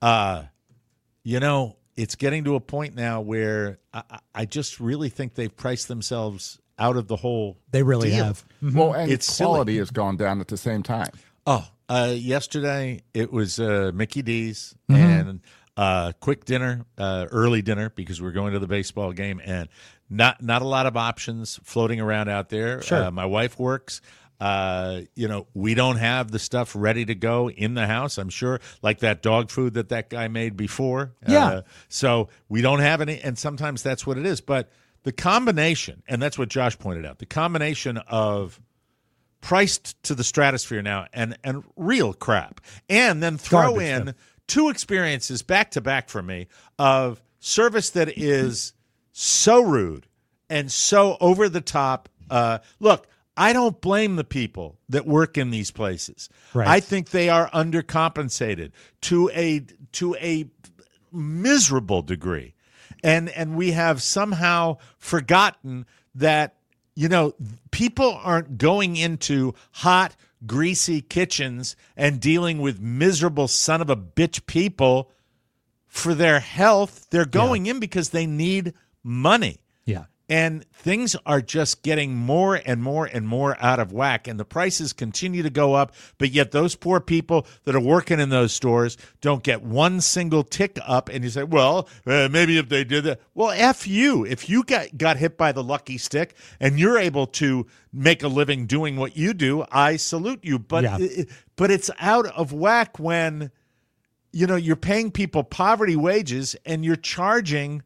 It's getting to a point now where I just really think they've priced themselves out of the whole. They really deal. have. Well, and It's quality silly. has gone down at the same time. Yesterday it was Mickey D's and quick dinner, early dinner, because we're going to the baseball game, and not a lot of options floating around out there. Sure. My wife works. We don't have the stuff ready to go in the house, I'm sure, like that dog food that guy made before. Yeah. So we don't have any, and sometimes that's what it is. But the combination, and that's what Josh pointed out, the combination of priced to the stratosphere now and real crap, and then throw Garbage in stuff. 2 experiences back to back for me of service that is so rude and so over the top. Look, I don't blame the people that work in these places. Right. I think they are undercompensated to a miserable degree. And we have somehow forgotten that, people aren't going into hot, greasy kitchens and dealing with miserable son of a bitch people for their health. They're going in because they need money. Yeah. And things are just getting more and more and more out of whack, and the prices continue to go up, but yet those poor people that are working in those stores don't get one single tick up. And you say, well, maybe if they did that. Well, F you. If you got hit by the lucky stick and you're able to make a living doing what you do, I salute you. But but it's out of whack when you're paying people poverty wages and you're charging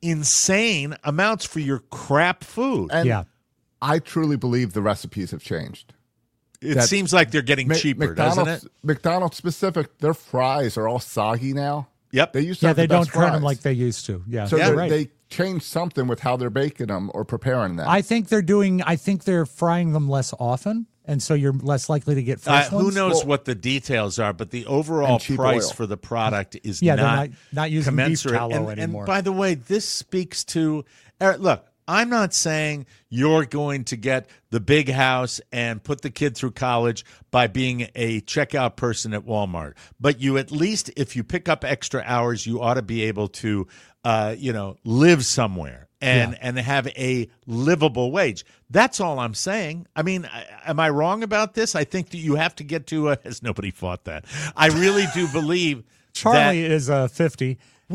insane amounts for your crap food. And I truly believe the recipes have changed. It seems like they're getting cheaper, doesn't it? McDonald's specific, their fries are all soggy now. Yep. They used to have they the don't best turn them fries. like they used to. Yeah. So right. they changed something with how they're baking them or preparing them. I think they're frying them less often, and so you're less likely to get fresh ones. Who knows what the details are, but the overall price for the product is they're not using beef commensurate. tallow anymore. And by the way, this speaks to look. I'm not saying you're going to get the big house and put the kid through college by being a checkout person at Walmart. But you at least, if you pick up extra hours, you ought to be able to, live somewhere and have a livable wage. That's all I'm saying. I mean, am I wrong about this? I think that you have to get to has nobody fought that? I really do believe Charlie is 50.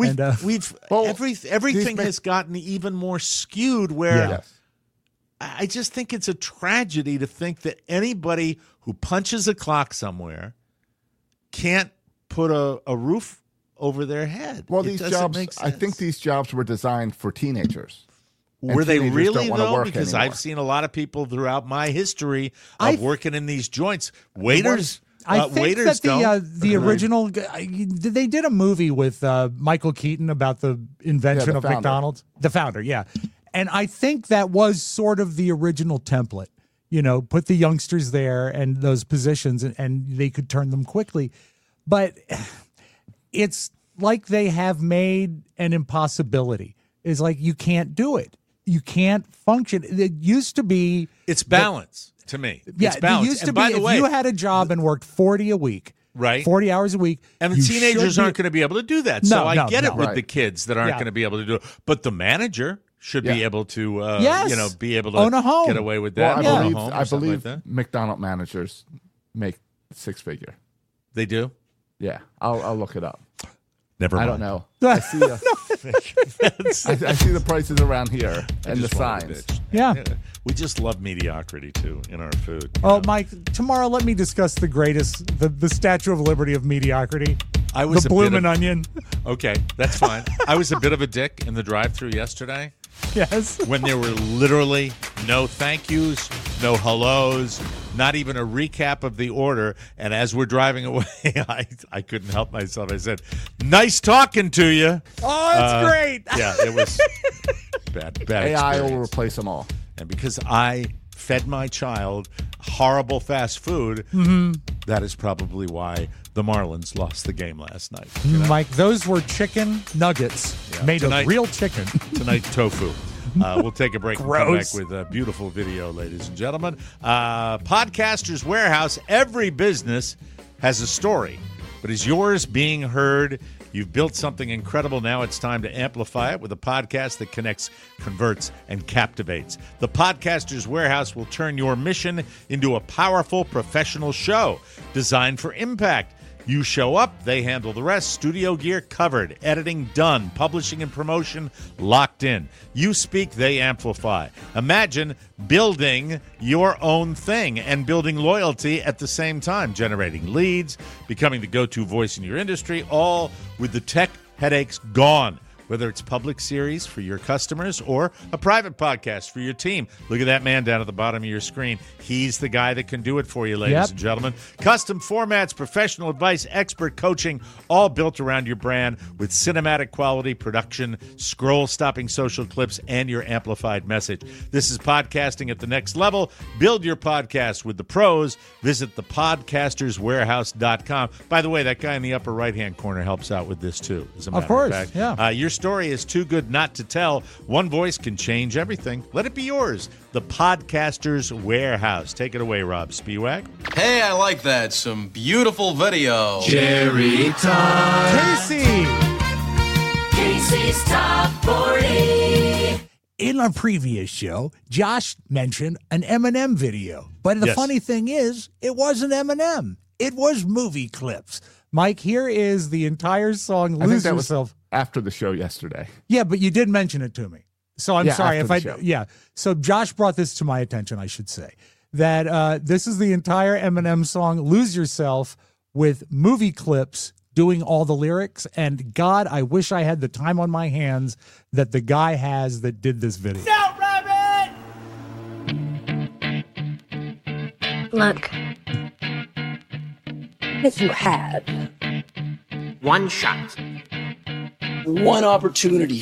Everything has gotten even more skewed where I just think it's a tragedy to think that anybody who punches a clock somewhere can't put a roof over their head. Well, these jobs, I think these jobs were designed for teenagers. Were they really, though? Because anymore. I've seen a lot of people throughout my history of working in these joints. Waiters... I think that the original, they did a movie with Michael Keaton about the invention of McDonald's. The founder, yeah. And I think that was sort of the original template. Put the youngsters there and those positions, and they could turn them quickly. But it's like they have made an impossibility. It's like you can't do it. You can't function. It used to be... It's balance. To me, yeah, it's balanced. It used to be if you had a job and worked 40 a week, right, 40 hours a week, and the teenagers aren't going to be able to do that. So I get it with the kids that aren't going to be able to do it, but the manager should be able to, be able to own a home, get away with that. Well, I believe McDonald's managers make six-figure. They do. Yeah, I'll look it up. Never mind. I don't know. I see I see the prices around here and the signs. Yeah. We just love mediocrity, too, in our food. Oh, Mike, tomorrow let me discuss the greatest, the Statue of Liberty of mediocrity. The bloomin' onion. Okay, that's fine. I was a bit of a dick in the drive-thru yesterday. Yes. When there were literally no thank yous, no hellos, not even a recap of the order. And as we're driving away, I couldn't help myself. I said, "Nice talking to you." Oh, that's great. Yeah, it was bad AI experience. will replace them all. And because I fed my child horrible fast food, that is probably why the Marlins lost the game last night. Mike, those were chicken nuggets made of real chicken. Tonight, tofu. We'll take a break Gross. and come back with a beautiful video, ladies and gentlemen. Podcasters Warehouse. Every business has a story, but is yours being heard? You've built something incredible. Now it's time to amplify it with a podcast that connects, converts, and captivates. The Podcasters Warehouse will turn your mission into a powerful professional show designed for impact. You show up, they handle the rest. Studio gear covered, editing done, publishing and promotion locked in. You speak, they amplify. Imagine building your own thing and building loyalty at the same time, generating leads, becoming the go-to voice in your industry, all with the tech headaches gone. Whether it's public series for your customers or a private podcast for your team. Look at that man down at the bottom of your screen. He's the guy that can do it for you, ladies and gentlemen. Custom formats, professional advice, expert coaching, all built around your brand with cinematic quality production, scroll-stopping social clips, and your amplified message. This is podcasting at the next level. Build your podcast with the pros. Visit thepodcasterswarehouse.com. By the way, that guy in the upper right-hand corner helps out with this, too, as a matter of fact. Your story is too good not to tell. One voice can change everything. Let it be yours. The Podcasters Warehouse. Take it away, Rob Spiewak. Hey, I like that. Some beautiful video. Jerry time. Casey's Top 40. In our previous show, Josh mentioned an Eminem video. But the funny thing is, it wasn't Eminem. It was movie clips. Mike, here is the entire song, Lose Yourself. After the show yesterday. Yeah, but you did mention it to me. So I'm sorry if So Josh brought this to my attention, I should say, that this is the entire Eminem song, Lose Yourself, with movie clips doing all the lyrics. And God, I wish I had the time on my hands that the guy has that did this video. Shout, Rabbit! Look. If you had one shot, one opportunity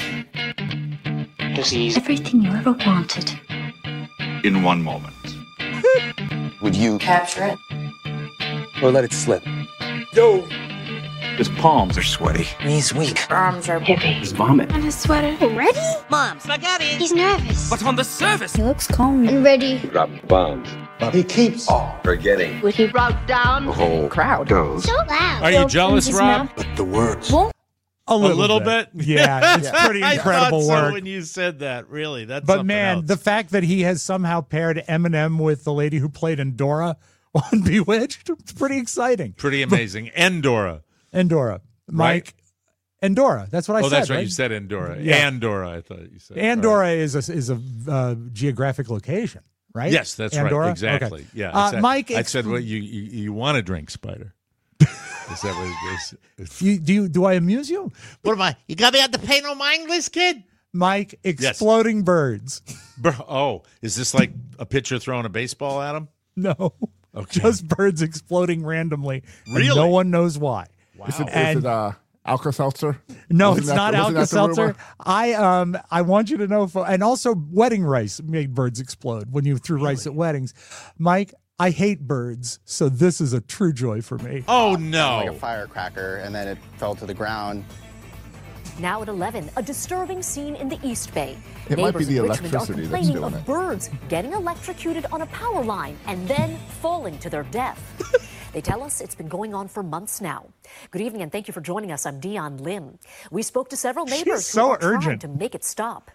to seize everything you ever wanted in one moment, would you capture it or let it slip? Yo! His palms are sweaty. Knees weak. Arms are heavy. His vomit. And his sweater. Ready? Mom, spaghetti. He's nervous. What's on the surface? He looks calm and ready. Drop bombs. But he keeps Forgetting. Would he rock down The whole crowd goes. so loud? Are you jealous, Rob? But the words. A little bit? Yeah, it's pretty incredible I thought work. so when you said that, really. That's But something man, else. the fact that he has somehow paired Eminem with the lady who played Endora on Bewitched, it's pretty exciting. Pretty amazing. Endora. Endora. Mike, Endora. That's what I said. Oh, that's right. right? You said Endora. Yeah. Andorra, I thought you said. Andorra is a geographic location, right? Yes, that's Andorra? right. Exactly. Okay. Yeah. Mike, I said, well, you want to drink, Spider. Is that what it is? Do I amuse you? What am I? You got me at the pay no mind list, kid? Mike, exploding birds. Oh, is this like a pitcher throwing a baseball at him? No. Okay. Just birds exploding randomly. Really? And no one knows why. Wow. Is it Alka-Seltzer? No, Wasn't it's that not the- wasn't that the Alka-Seltzer. rumor? I want you to know, and also wedding rice made birds explode when you threw rice at weddings. Mike, I hate birds, so this is a true joy for me. Oh, no. Like a firecracker, and then it fell to the ground. Now at 11, a disturbing scene in the East Bay. It might be Neighbors the in Richmond are electricity that's complaining doing of it. birds getting electrocuted on a power line and then falling to their death. They tell us it's been going on for months now. Good evening and thank you for joining us. I'm Dion Lim. We spoke to several neighbors so who are trying urgent. to make it stop.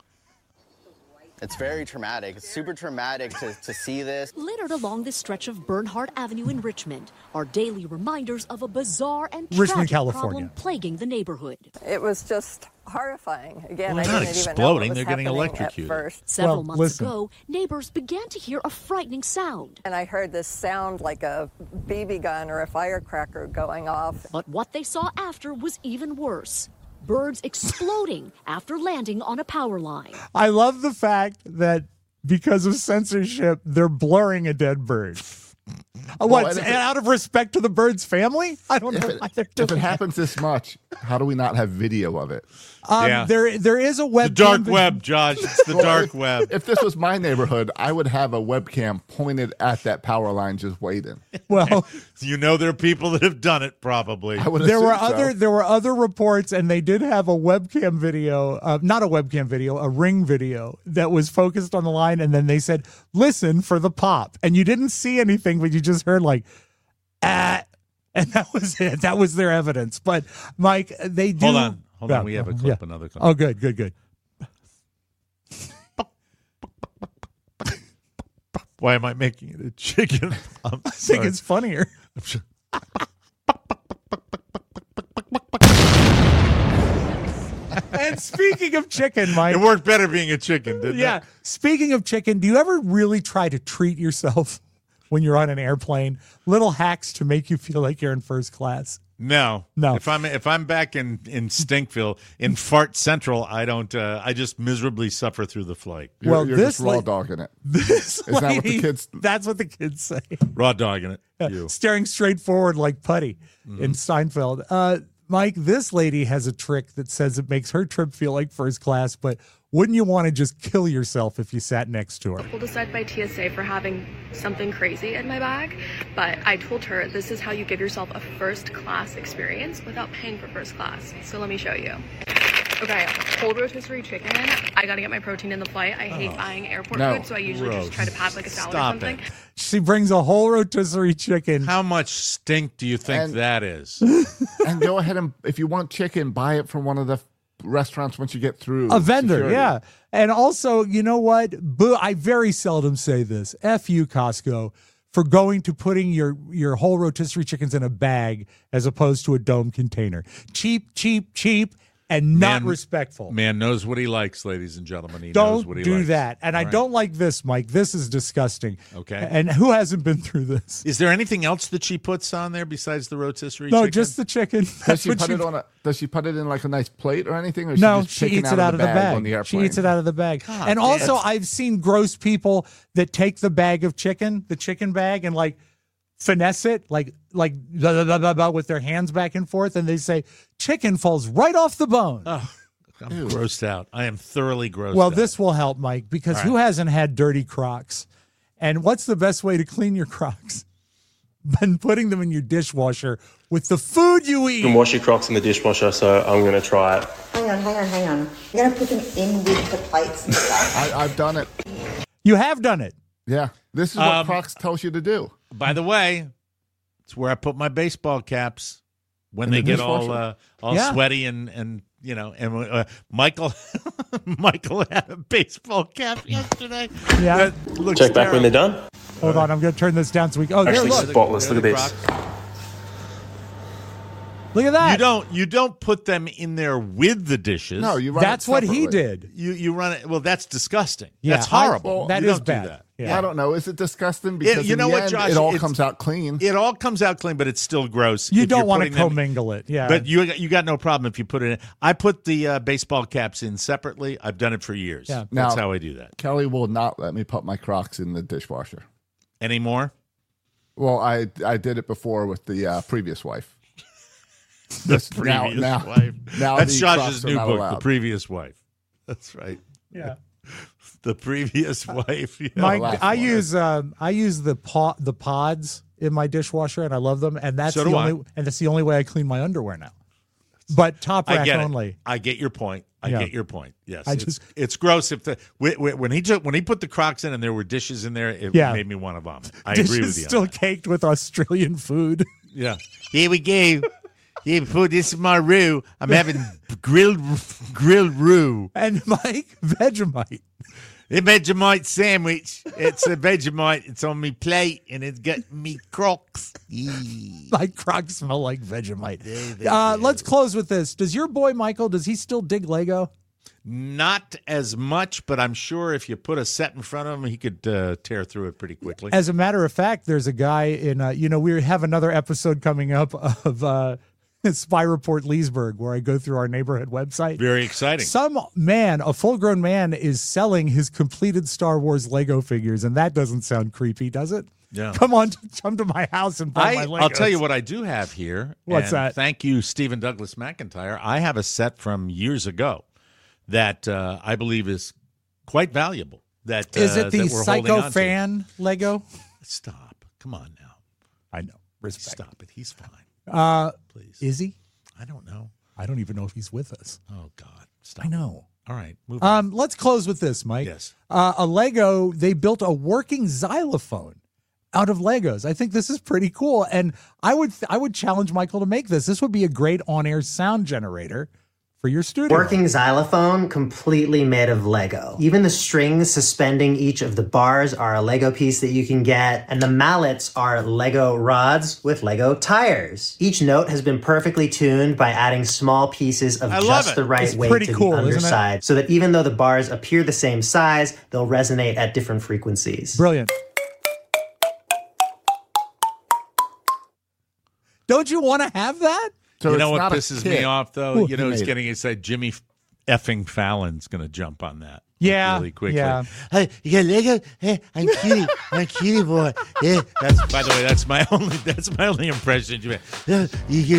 It's very traumatic. It's super traumatic to see this. Littered along this stretch of Bernhardt Avenue in Richmond are daily reminders of a bizarre and Richmond, tragic California. problem plaguing the neighborhood. It was just horrifying. Again, Well, I not didn't even know exploding, what was they're getting happening electrocuted. at first. Several Well, months listen. ago, neighbors began to hear a frightening sound. And I heard this sound like a BB gun or a firecracker going off. But what they saw after was even worse. Birds exploding after landing on a power line. I love the fact that because of censorship, they're blurring a dead bird. What, and if it- out of respect to the bird's family? I don't know why they're doing If it happens this much, how do we not have video of it? Yeah. There is a The web. dark web, Josh. It's the dark web. If this was my neighborhood, I would have a webcam pointed at that power line just waiting. Well, You know there are people that have done it, probably. I would there were assume so. there were other reports, and they did have a webcam video, not a webcam video, a Ring video that was focused on the line, and then they said, "Listen for the pop," and you didn't see anything, but you just heard like, ah, and that was it. That was their evidence. But Mike, they do. Hold on. We have a clip, another clip. Oh, good. Why am I making it a chicken? I I think it's funnier. And speaking of chicken, Mike. It worked better being a chicken, didn't Yeah. it? Speaking of chicken, do you ever really try to treat yourself when you're on an airplane? Little hacks to make you feel like you're in first class. No. If I'm back in Stinkville, in Fart Central, I don't. I just miserably suffer through the flight. You're this just raw dogging it. This Is that what the lady- kids? That's what the kids say. Raw dogging it. Yeah, You. staring straight forward like Putty in Seinfeld. Mike, this lady has a trick that says it makes her trip feel like first class, but wouldn't you want to just kill yourself if you sat next to her? Pulled aside by TSA for having something crazy in my bag, but I told her this is how you give yourself a first class experience without paying for first class. So let me show you. Okay, cold rotisserie chicken. I gotta get my protein in the flight. I hate buying airport No. food, so I usually just try to pack like a salad or Stop something. it. She brings a whole rotisserie chicken. How much stink do you think And- that is? And go ahead and, if you want chicken, buy it from one of the restaurants once you get through. A vendor, security. yeah. And also, you know what? I very seldom say this. F you, Costco, for going to putting your whole rotisserie chickens in a bag as opposed to a dome container. Cheap, cheap, cheap. and not respectful. Man knows what he likes, ladies and gentlemen. He knows what he likes. Don't do that. And I don't like this, Mike. This is disgusting. Okay. And who hasn't been through this? Is there anything else that she puts on there besides the rotisserie No, chicken? just the chicken. Does she put it on does she put it in like a nice plate or anything? Or No, just she picking eats it out of the bag. on the She airplane? eats it out of the bag. God, and also, that's- I've seen gross people that take the bag of chicken, the chicken bag, and like finesse it, like blah, blah, blah, blah, blah, with their hands back and forth, and they say chicken falls right off the bone. Oh, I'm grossed out. I am thoroughly grossed Well, out. this will help, Mike, because All who right. hasn't had dirty Crocs? And what's the best way to clean your Crocs? Than putting them in your dishwasher with the food you eat. You can wash your Crocs in the dishwasher, so I'm going to try it. Hang on. You're going to put them in with the plates and stuff. I've done it. You have done it. Yeah. This is what Crocs tells you to do. By the way, it's where I put my baseball caps when In they the get dishwasher? all Yeah. sweaty and Michael Michael had a baseball cap yesterday. Yeah. That looks Check back when they're terrible. done. Hold on, I'm going to turn this down so we. Oh, there, Actually, look. spotless. Look at this. Look at that. You don't put them in there with the dishes. No, you run That's it what he separately. did. You run it. Well, that's disgusting. Yeah, That's horrible. well, that You is don't do bad. that. Yeah. I don't know. Is it disgusting? Because you in know the what, end, Josh? it all It's- comes out clean. It all comes out clean, but it's still gross. You if don't you're want to putting them- commingle it. Yeah. But you got no problem if you put it in. I put the baseball caps in separately. I've done it for years. Yeah. That's Now- how I do that. Kelly will not let me put my Crocs in the dishwasher. Anymore? Well, I did it before with the previous wife. The previous now, wife. Now That's the Josh's Crocs are new not book, allowed. The Previous Wife. That's right. yeah. The Previous Wife. Yeah. Mike, last I one. use the pods in my dishwasher, and I love them. And that's So the do I. only way I clean my underwear now. But top I rack get it. only. I get your point. I Yeah. get your point. Yes, I it's gross if when he put the Crocs in and there were dishes in there, it Yeah. made me want to vomit. I Dish agree is with you. on still that. caked with Australian food. Yeah. Here we go. Here, put this in my roux. I'm having grilled roux. And Mike, Vegemite. A Vegemite sandwich. It's a Vegemite. It's on me plate, and it's got me Crocs. My Crocs smell like Vegemite. Let's close with this. Does your boy Michael, does he still dig Lego? Not as much, but I'm sure if you put a set in front of him, he could tear through it pretty quickly. As a matter of fact, there's a guy in, we have another episode coming up of Spy Report Leesburg, where I go through our neighborhood website. Very exciting. Some man, a full-grown man, is selling his completed Star Wars Lego figures, and that doesn't sound creepy, does it? Yeah. Come to my house and buy my Legos. I'll tell you what I do have here. What's and that? Thank you, Stephen Douglas McIntyre. I have a set from years ago that I believe is quite valuable. That Is it the that we're holding Psycho on to. Fan Lego? Stop. Come on now. I know. Respect. Stop it. He's fine. Please. Is he? I don't know. I don't even know if he's with us. Oh, God. Stop. I know. All right. Move on. Let's close with this, Mike. Yes. A Lego, they built a working xylophone out of Legos. I think this is pretty cool. And I would challenge Michael to make this. This would be a great on-air sound generator for your studio. Working xylophone completely made of Lego. Even the strings suspending each of the bars are a Lego piece that you can get, and the mallets are Lego rods with Lego tires. Each note has been perfectly tuned by adding small pieces of just the right weight to the underside, so that even though the bars appear the same size, they'll resonate at different frequencies. Brilliant. Don't you want to have that? So you know it's what not a pisses kit. me off, though? Ooh, You know, he he's made getting excited. Jimmy effing Fallon's going to jump on that. Yeah, really quickly. yeah. Hey, you got Lego? Hey, I'm cutie. I'm cutie boy. Yeah. That's, by the way, that's my only impression. You gonna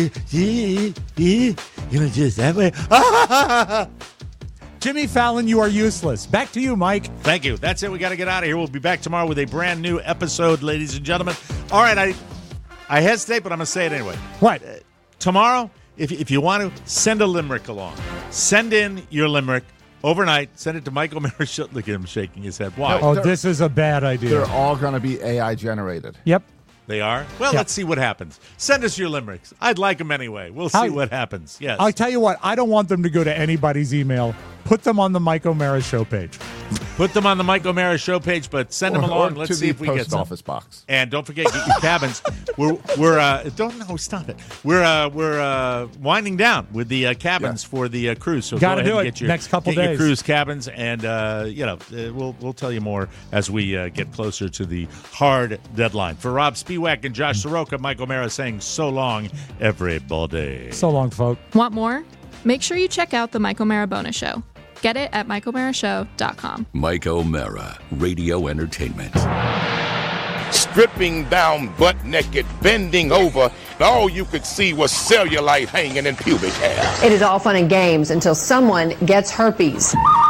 do it that way? Jimmy Fallon, you are useless. Back to you, Mike. Thank you. That's it. We got to get out of here. We'll be back tomorrow with a brand new episode, ladies and gentlemen. All right, I hesitate, but I'm going to say it anyway. What? Tomorrow, if you want to, send a limerick along. Send in your limerick overnight. Send it to Michael Marichal. Look at him shaking his head. Why? Oh, this is a bad idea. They're all going to be AI generated. Yep. They are? Well, Yeah. let's see what happens. Send us your limericks. I'd like them anyway. We'll see what happens. Yes. I'll tell you what, I don't want them to go to anybody's email. Put them on the Mike O'Mara show page. Put them on the Mike O'Mara show page, but send them along. Let's see if we get some. Office box. And don't forget, get your cabins. Stop it. We're winding down with the cabins for the cruise. So gotta go ahead do and it get your next couple get days. your cruise cabins, and we'll tell you more as we get closer to the hard deadline. For Rob Spiewak and Josh Soroka, Mike O'Mara saying so long, everybody. So long, folks. Want more? Make sure you check out the Mike O'Mara Bonus Show. Get it at MikeO'MaraShow.com. Mike O'Mara, Radio Entertainment. Stripping down butt naked, bending over, all you could see was cellulite hanging in pubic hair. It is all fun and games until someone gets herpes.